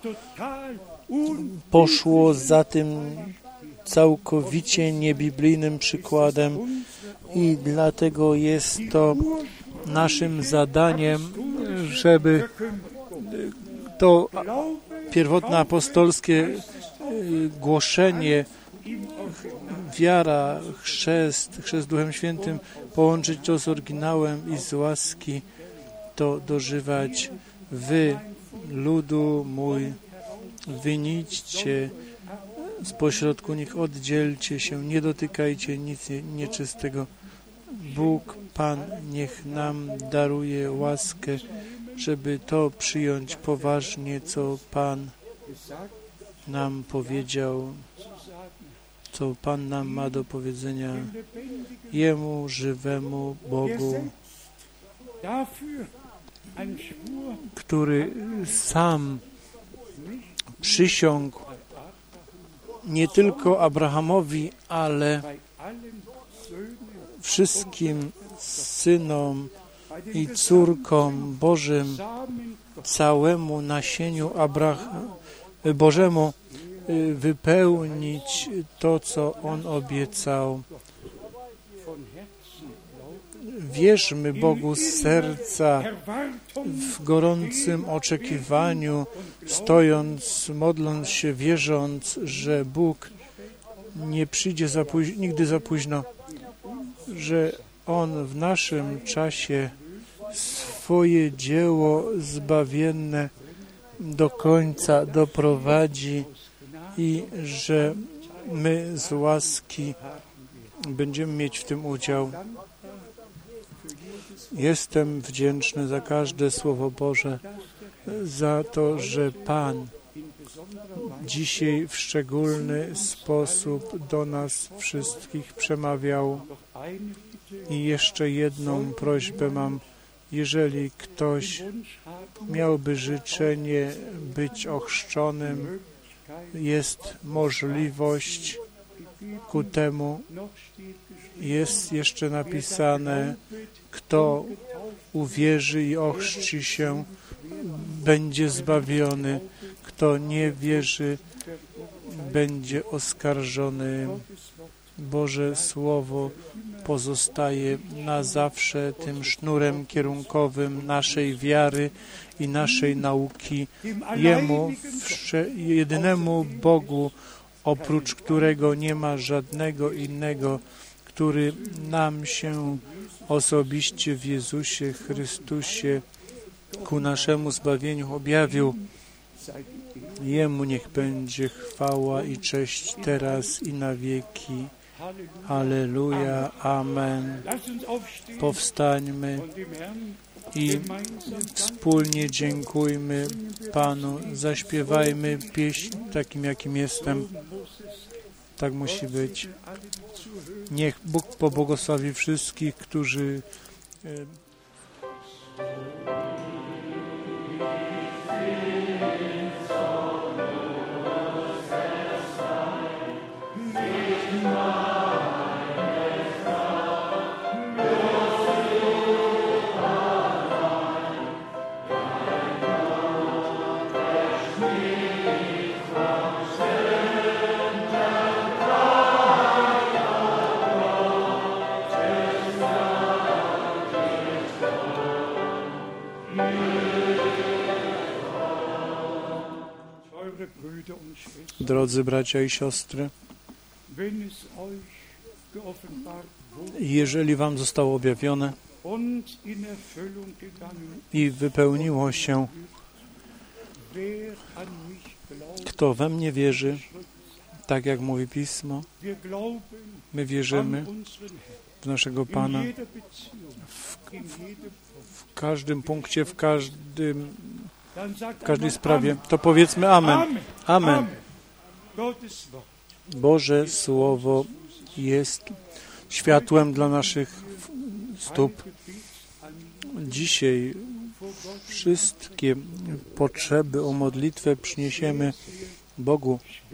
poszło za tym całkowicie niebiblijnym przykładem, i dlatego jest to naszym zadaniem, żeby to pierwotne apostolskie głoszenie, wiara, chrzest, chrzest Duchem Świętym, połączyć to z oryginałem i z łaski to dożywać. Wy, ludu mój, wynićcie z pośrodku nich, oddzielcie się, nie dotykajcie nic nieczystego. Bóg, Pan, niech nam daruje łaskę, żeby to przyjąć poważnie, co Pan nam powiedział, co Pan nam ma do powiedzenia, Jemu, żywemu Bogu, który sam przysiągł nie tylko Abrahamowi, ale wszystkim synom i córkom Bożym, całemu nasieniu Abrah- Bożemu, wypełnić to, co On obiecał. Wierzmy Bogu z serca, w gorącym oczekiwaniu, stojąc, modląc się, wierząc, że Bóg nie przyjdzie za późno, nigdy za późno, że On w naszym czasie swoje dzieło zbawienne do końca doprowadzi i że my z łaski będziemy mieć w tym udział. Jestem wdzięczny za każde Słowo Boże, za to, że Pan dzisiaj w szczególny sposób do nas wszystkich przemawiał. I jeszcze jedną prośbę mam. Jeżeli ktoś miałby życzenie być ochrzczonym, jest możliwość ku temu. Jest jeszcze napisane, kto uwierzy i ochrzci się, będzie zbawiony. Kto nie wierzy, będzie oskarżony. Boże Słowo pozostaje na zawsze tym sznurem kierunkowym naszej wiary i naszej nauki. Jemu, jedynemu Bogu, oprócz którego nie ma żadnego innego, który nam się osobiście w Jezusie Chrystusie ku naszemu zbawieniu objawił. Jemu niech będzie chwała i cześć teraz i na wieki. Halleluja, amen. Powstańmy i wspólnie dziękujmy Panu. Zaśpiewajmy pieśń takim, jakim jestem. Tak musi być. Niech Bóg pobłogosławi wszystkich, którzy Drodzy bracia i siostry, jeżeli wam zostało objawione i wypełniło się, kto we mnie wierzy, tak jak mówi Pismo, my wierzymy w naszego Pana w, w, w każdym punkcie, w każdym w każdej sprawie, to powiedzmy amen. Amen. Boże Słowo jest światłem dla naszych stóp. Dzisiaj wszystkie potrzeby o modlitwę przyniesiemy Bogu.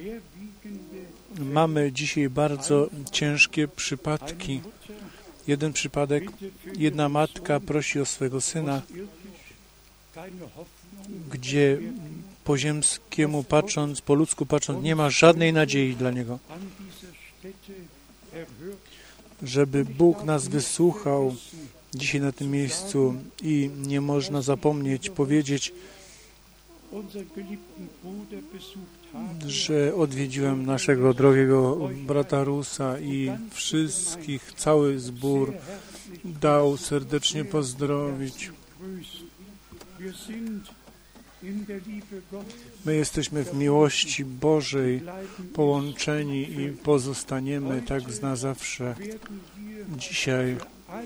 Mamy dzisiaj bardzo ciężkie przypadki. Jeden przypadek, jedna matka prosi o swego syna, gdzie po ziemskiemu patrząc, po ludzku patrząc, nie ma żadnej nadziei dla niego. Żeby Bóg nas wysłuchał dzisiaj na tym miejscu i nie można zapomnieć powiedzieć, że odwiedziłem naszego drogiego brata Rusa i wszystkich, cały zbór dał serdecznie pozdrowić. My jesteśmy w miłości Bożej połączeni i pozostaniemy tak na zawsze. Dzisiaj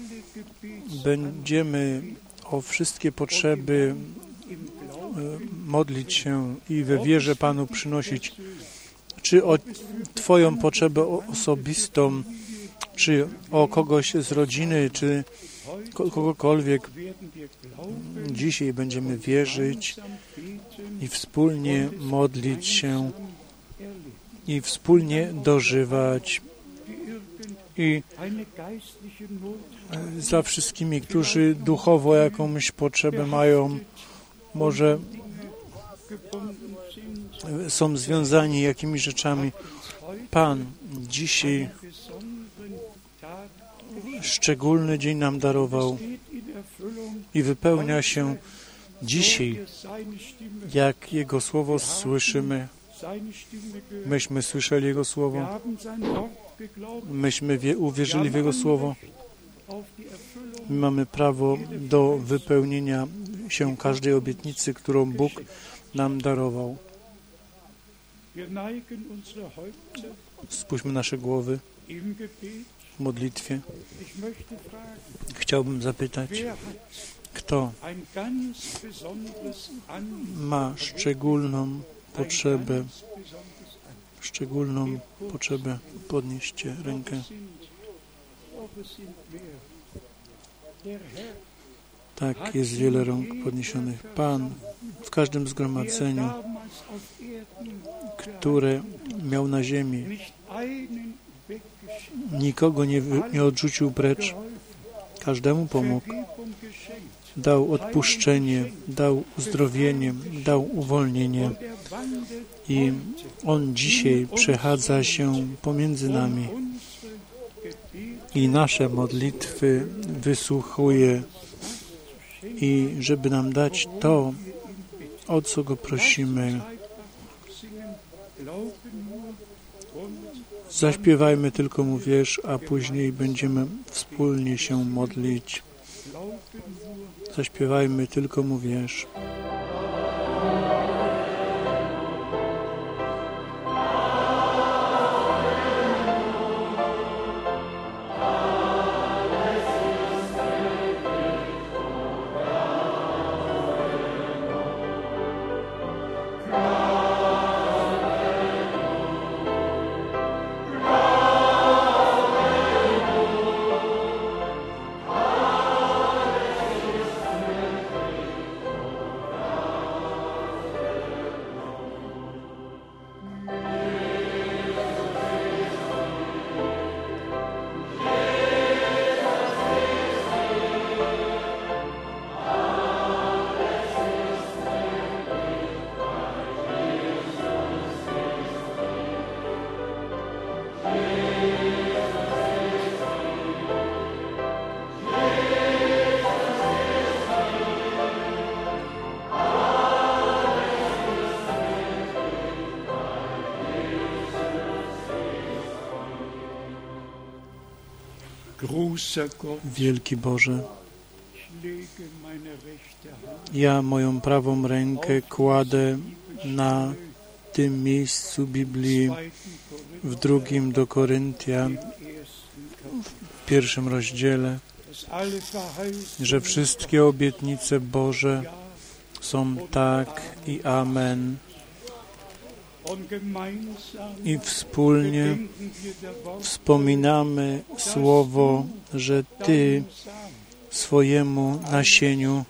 będziemy o wszystkie potrzeby modlić się i we wierze Panu przynosić, czy o Twoją potrzebę osobistą, czy o kogoś z rodziny, czy kogokolwiek. Dzisiaj będziemy wierzyć i wspólnie modlić się i wspólnie dożywać i za wszystkimi, którzy duchowo jakąś potrzebę mają, może są związani jakimiś rzeczami. Pan dzisiaj szczególny dzień nam darował i wypełnia się dzisiaj, jak Jego Słowo słyszymy. Myśmy słyszeli Jego Słowo, myśmy wie, uwierzyli w Jego Słowo. My mamy prawo do wypełnienia się każdej obietnicy, którą Bóg nam darował. Spójrzmy nasze głowy w modlitwie. Chciałbym zapytać, kto ma szczególną potrzebę, szczególną potrzebę, podnieście rękę. Tak, jest wiele rąk podniesionych. Pan w każdym zgromadzeniu, które miał na ziemi, nikogo nie, nie odrzucił precz, każdemu pomógł dał odpuszczenie, dał uzdrowienie, dał uwolnienie. I On dzisiaj przechadza się pomiędzy nami i nasze modlitwy wysłuchuje i żeby nam dać to, o co Go prosimy. Zaśpiewajmy tylko Mu wiersz, a później będziemy wspólnie się modlić. Zaśpiewajmy tylko Mu wiersz. Wielki Boże, ja moją prawą rękę kładę na tym miejscu Biblii w drugim do Koryntian, w pierwszym rozdziale, że wszystkie obietnice Boże są tak i amen. I wspólnie wspominamy słowo, że Ty swojemu nasieniu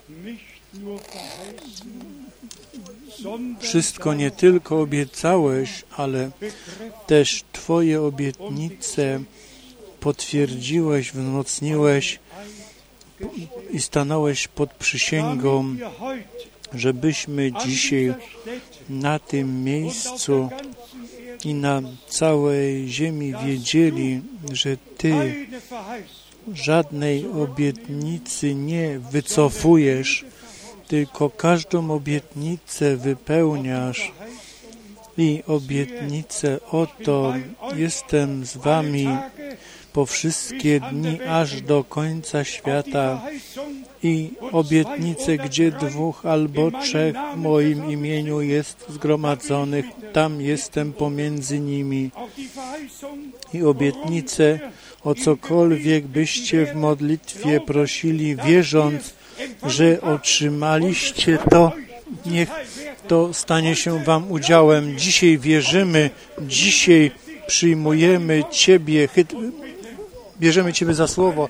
wszystko nie tylko obiecałeś, ale też Twoje obietnice potwierdziłeś, wzmocniłeś i stanąłeś pod przysięgą, żebyśmy dzisiaj na tym miejscu i na całej ziemi wiedzieli, że Ty żadnej obietnicy nie wycofujesz, tylko każdą obietnicę wypełniasz. I obietnicę oto jestem z Wami po wszystkie dni aż do końca świata. I obietnice, gdzie dwóch albo trzech w moim imieniu jest zgromadzonych, tam jestem pomiędzy nimi. I obietnice, o cokolwiek byście w modlitwie prosili, wierząc, że otrzymaliście to, niech to stanie się Wam udziałem. Dzisiaj wierzymy, dzisiaj przyjmujemy Ciebie, bierzemy Ciebie za słowo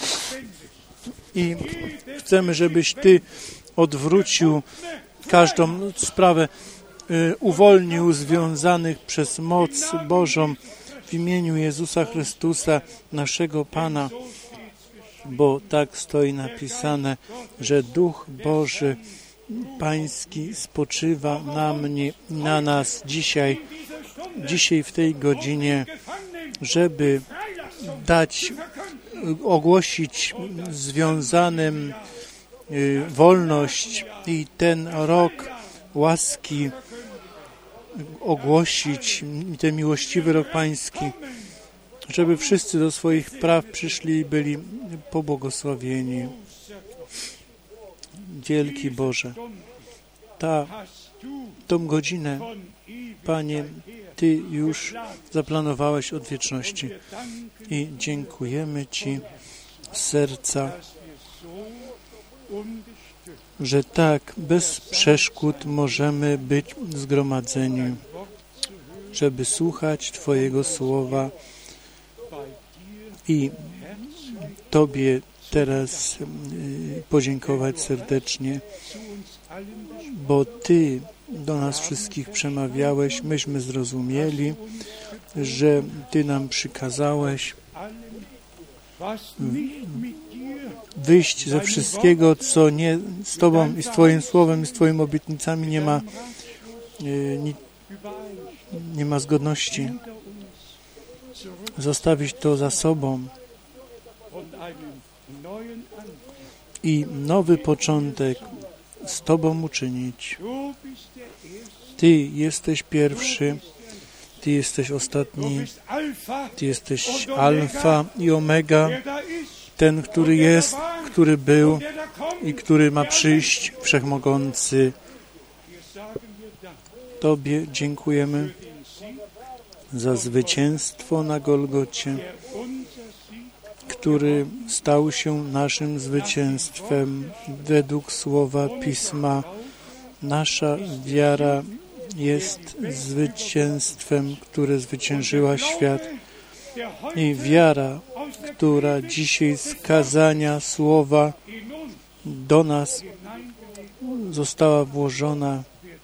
i chcemy, żebyś Ty odwrócił każdą sprawę, y, uwolnił związanych przez moc Bożą w imieniu Jezusa Chrystusa, naszego Pana, bo tak stoi napisane, że Duch Boży Pański spoczywa na mnie, na nas dzisiaj, dzisiaj w tej godzinie, żeby dać, ogłosić związanym y, wolność i ten rok łaski ogłosić, ten miłościwy rok Pański, żeby wszyscy do swoich praw przyszli i byli pobłogosławieni. Wielki Boże, ta, tą godzinę, Panie, Ty już zaplanowałeś od wieczności i dziękujemy Ci z serca, że tak bez przeszkód możemy być zgromadzeni, żeby słuchać Twojego słowa i Tobie teraz podziękować serdecznie, bo Ty do nas wszystkich przemawiałeś, myśmy zrozumieli, że Ty nam przykazałeś wyjść ze wszystkiego, co nie z Tobą i z Twoim słowem i z Twoimi obietnicami nie ma, nie, nie ma zgodności. Zostawić to za sobą i nowy początek z Tobą uczynić. Ty jesteś pierwszy, Ty jesteś ostatni, Ty jesteś alfa i omega, ten, który jest, który był i który ma przyjść, wszechmogący. Tobie dziękujemy za zwycięstwo na Golgocie, który stał się naszym zwycięstwem według słowa Pisma. Nasza wiara jest zwycięstwem, które zwyciężyła świat. I wiara, która dzisiaj z kazania słowa do nas została włożona,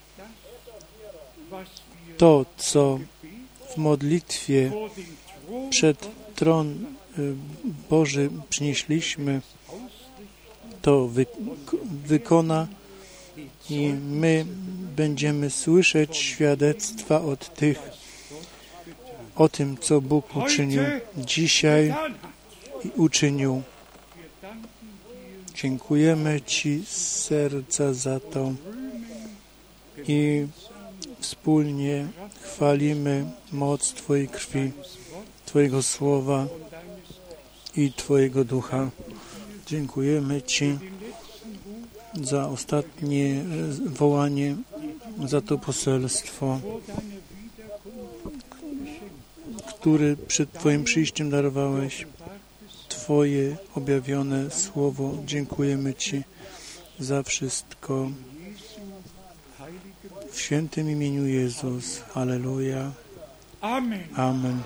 to, co w modlitwie przed tron Boży przynieśliśmy, to wy- wykona i my będziemy słyszeć świadectwa od tych o tym, co Bóg uczynił dzisiaj i uczynił. Dziękujemy Ci z serca za to i wspólnie chwalimy moc Twojej krwi, Twojego słowa i Twojego ducha. Dziękujemy Ci za ostatnie wołanie, za to poselstwo, które przed Twoim przyjściem darowałeś, Twoje objawione słowo. Dziękujemy Ci za wszystko. W świętym imieniu Jezus. Halleluja. Amen.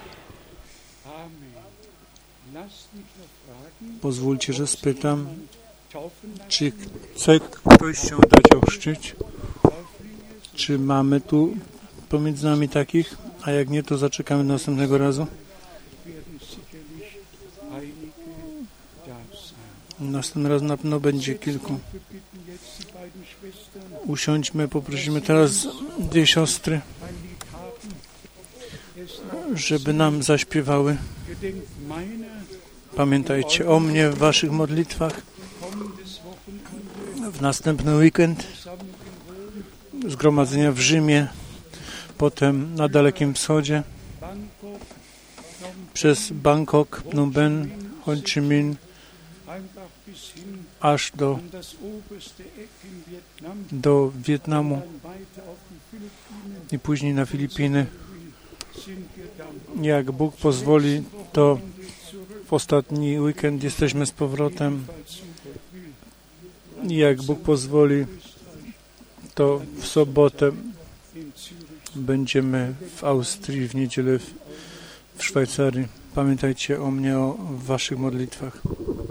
Pozwólcie, że spytam, czy chce ktoś się dać ochrzcić? Czy mamy tu pomiędzy nami takich? A jak nie, to zaczekamy do następnego razu. Następnym razem na pewno będzie kilku. Usiądźmy, poprosimy teraz dwie siostry, żeby nam zaśpiewały. Pamiętajcie o mnie w waszych modlitwach. W następny weekend zgromadzenia w Rzymie, potem na Dalekim Wschodzie, przez Bangkok, Phnom Penh, Ho Chi Minh, aż do, do Wietnamu i później na Filipiny. Jak Bóg pozwoli, to w ostatni weekend jesteśmy z powrotem. Jak Bóg pozwoli, to w sobotę będziemy w Austrii, w niedzielę w, w Szwajcarii. Pamiętajcie o mnie, o waszych modlitwach.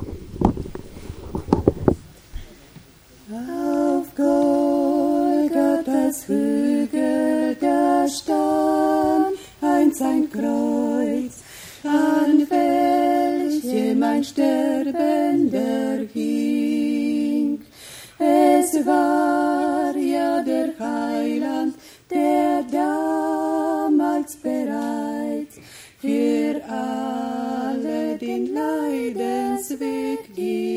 Auf Golgatha's Hügel da stand einst ein Kreuz, an welchem ein Sterbender hing. Es war ja der Heiland, der damals bereits für alle den Leidensweg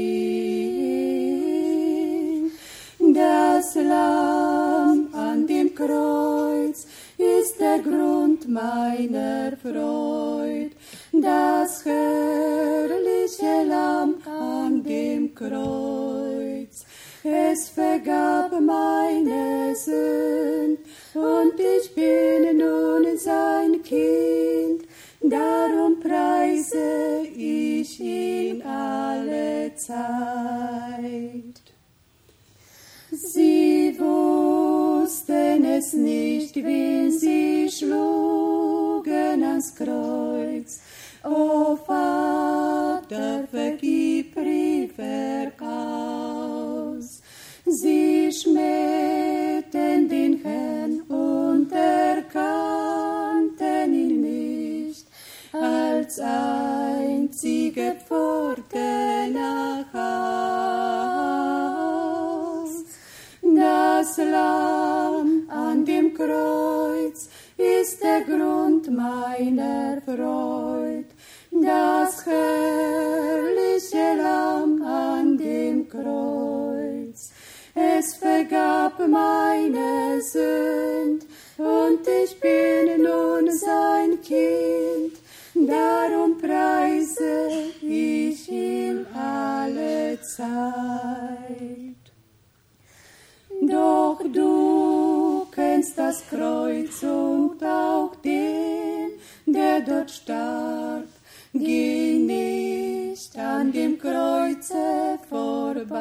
ging. Das Lamm an dem Kreuz ist der Grund meiner Freud. Das herrliche Lamm an dem Kreuz. Es vergab meine Sünd und ich bin nun sein Kind. Darum preise ich ihn alle Zeit. Sie wussten es nicht, wen sie schlugen ans Kreuz. O Vater, vergib, rief er aus. Sie schmähten den Herrn und erkannten ihn nicht als einzige Pforte nach Hause. Kreuz ist der Grund meiner Freud. Das herrliche Lamm an dem Kreuz, es vergab meine Sünd, und ich bin nun sein Kind. Darum preise ich ihn alle Zeit. Doch du kennst das Kreuz und auch den, der dort starb. Geh nicht an dem Kreuze vorbei.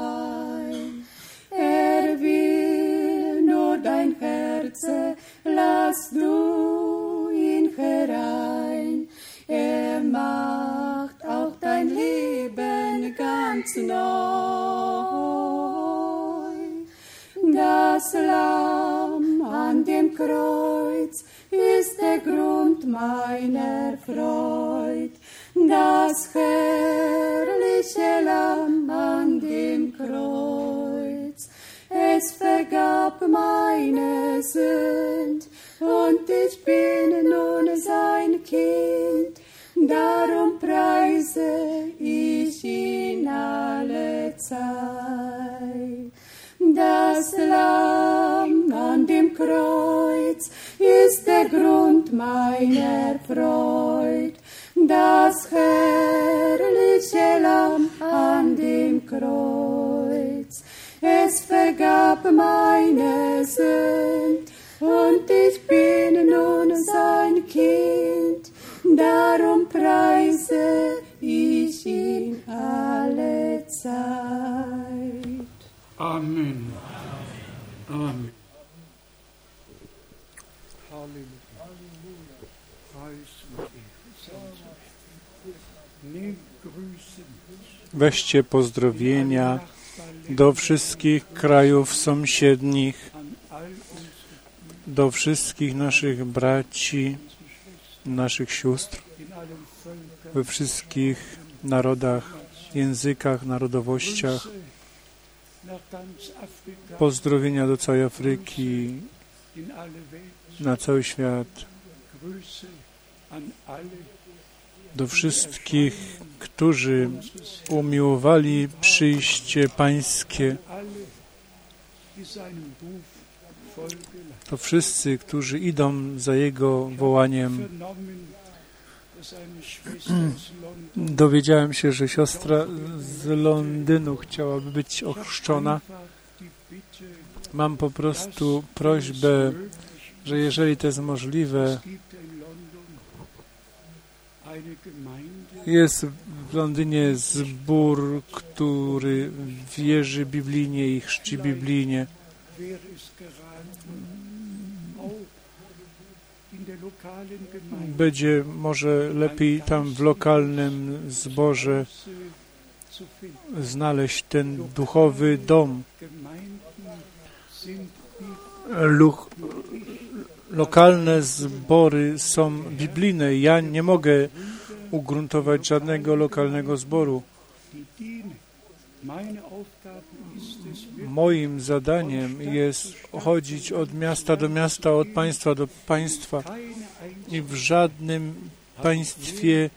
Er will nur dein Herz, lass du ihn herein. Er macht auch dein Leben ganz neu. Das Lamm an dem Kreuz ist der Grund meiner Freud. Das herrliche Lamm an dem Kreuz, es vergab meine Sünd, und ich bin nun sein Kind. Darum preise ich ihn alle Zeit. Das Lamm an dem Kreuz ist der Grund meiner Freud. Das herrliche Lamm an dem Kreuz, es vergab meine Sünd, und ich bin nun sein Kind. Darum preise ich ihn alle Zeit. Amen. Amen. Halleluja. Weźcie pozdrowienia do wszystkich krajów sąsiednich, do wszystkich naszych braci, naszych sióstr, we wszystkich narodach, językach, narodowościach. Pozdrowienia do całej Afryki, na cały świat, do wszystkich, którzy umiłowali przyjście Pańskie, to wszyscy, którzy idą za Jego wołaniem. Dowiedziałem się, że siostra z Londynu chciałaby być ochrzczona. Mam po prostu prośbę, że jeżeli to jest możliwe, jest w Londynie zbór, który wierzy biblijnie i chrzci biblijnie. Będzie może lepiej tam w lokalnym zborze znaleźć ten duchowy dom. Luch, lokalne zbory są biblijne. Ja nie mogę ugruntować żadnego lokalnego zboru. Moim zadaniem jest chodzić od miasta do miasta, od państwa do państwa i w żadnym państwie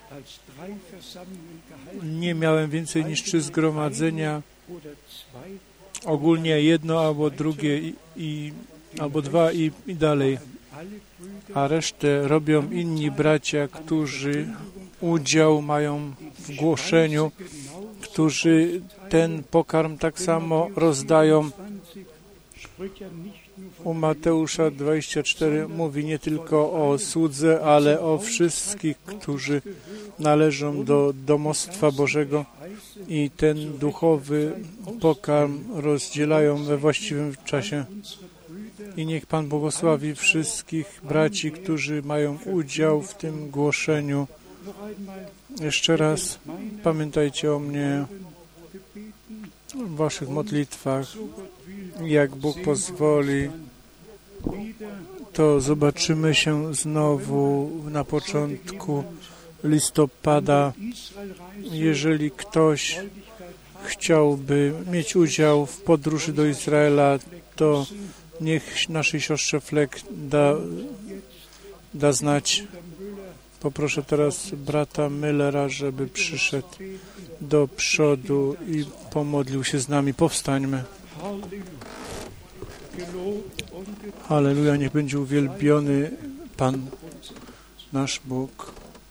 nie miałem więcej niż trzy zgromadzenia, ogólnie jedno albo drugie i, i albo dwa i, i dalej, a resztę robią inni bracia, którzy udział mają w głoszeniu, którzy ten pokarm tak samo rozdają. U Mateusza dwadzieścia cztery mówi nie tylko o słudze, ale o wszystkich, którzy należą do domostwa Bożego i ten duchowy pokarm rozdzielają we właściwym czasie. I niech Pan błogosławi wszystkich braci, którzy mają udział w tym głoszeniu. Jeszcze raz pamiętajcie o mnie w waszych modlitwach. Jak Bóg pozwoli, to zobaczymy się znowu na początku listopada. Jeżeli ktoś chciałby mieć udział w podróży do Izraela, to Niech naszej siostrze Fleck da, da znać. Poproszę teraz brata Müllera, żeby przyszedł do przodu i pomodlił się z nami. Powstańmy. Halleluja, niech będzie uwielbiony Pan, nasz Bóg.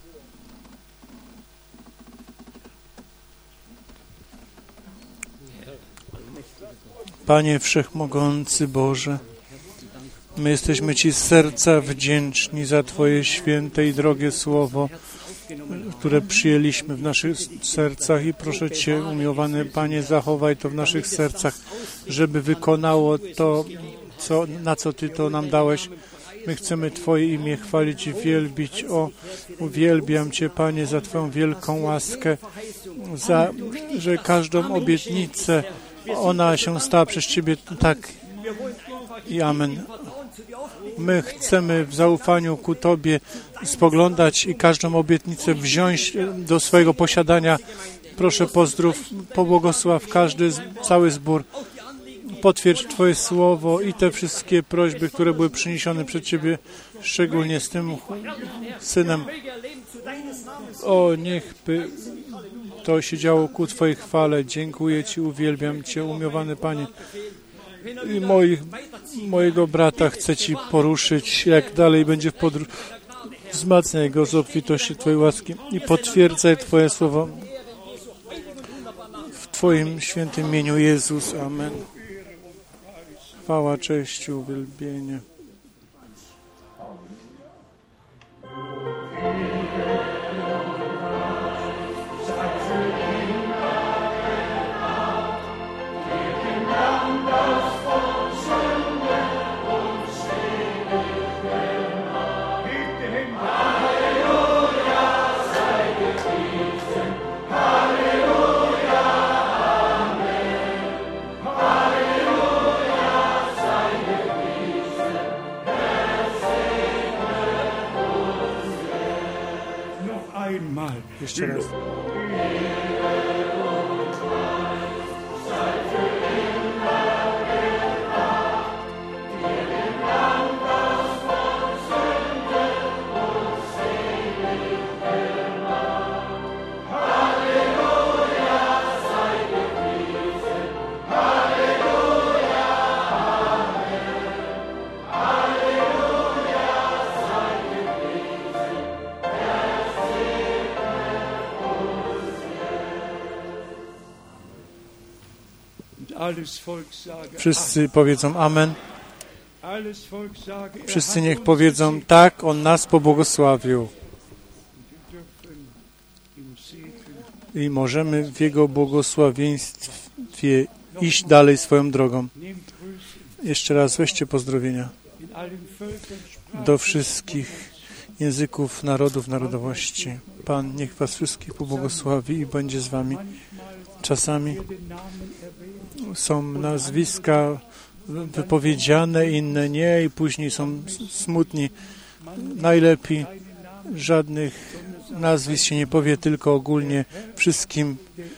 Panie Wszechmogący Boże, my jesteśmy Ci z serca wdzięczni za Twoje święte i drogie słowo, które przyjęliśmy w naszych sercach i proszę Cię, umiłowany Panie, zachowaj to w naszych sercach, żeby wykonało to, co, na co Ty to nam dałeś. My chcemy Twoje imię chwalić i wielbić. O, uwielbiam Cię, Panie, za Twoją wielką łaskę, za, że każdą obietnicę, ona się stała przez Ciebie tak i amen. My chcemy w zaufaniu ku Tobie spoglądać i każdą obietnicę wziąć do swojego posiadania. Proszę, pozdrów, pobłogosław każdy, cały zbór. Potwierdź Twoje słowo i te wszystkie prośby, które były przyniesione przed Ciebie, szczególnie z tym synem. O, niech by to się działo ku Twojej chwale. Dziękuję Ci, uwielbiam Cię, umiłowany Panie. I moich, mojego brata chcę Ci poruszyć, jak dalej będzie w podróży. Wzmacniaj go z obfitości Twojej łaski i potwierdzaj Twoje słowo w Twoim świętym imieniu, Jezus. Amen. Chwała, cześć, uwielbienie. Jeszcze raz. Wszyscy powiedzą amen. Wszyscy niech powiedzą tak, On nas pobłogosławił. I możemy w Jego błogosławieństwie iść dalej swoją drogą. Jeszcze raz weźcie pozdrowienia do wszystkich języków, narodów, narodowości. Pan niech was wszystkich pobłogosławi i będzie z wami. Czasami są nazwiska wypowiedziane, inne nie i później są smutni. Najlepiej żadnych nazwisk się nie powie, tylko ogólnie wszystkim.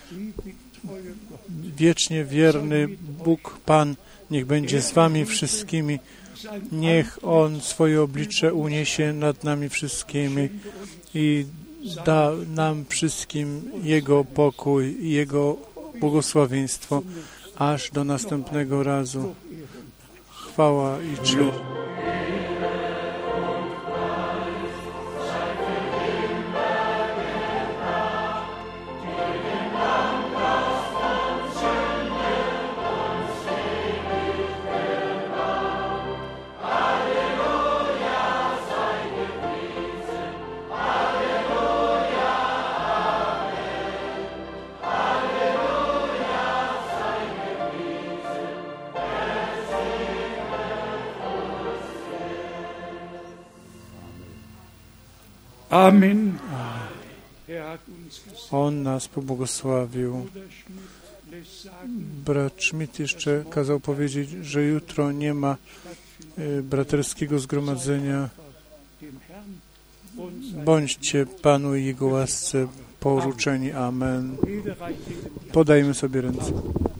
Wiecznie wierny Bóg, Pan, niech będzie z wami wszystkimi. Niech On swoje oblicze uniesie nad nami wszystkimi i da nam wszystkim Jego pokój i Jego błogosławieństwo aż do następnego razu. Chwała i cześć. Amen. On nas pobłogosławił. Brat Schmidt jeszcze kazał powiedzieć, że jutro nie ma y, braterskiego zgromadzenia. Bądźcie Panu i Jego łasce poruczeni. Amen. Podajmy sobie ręce.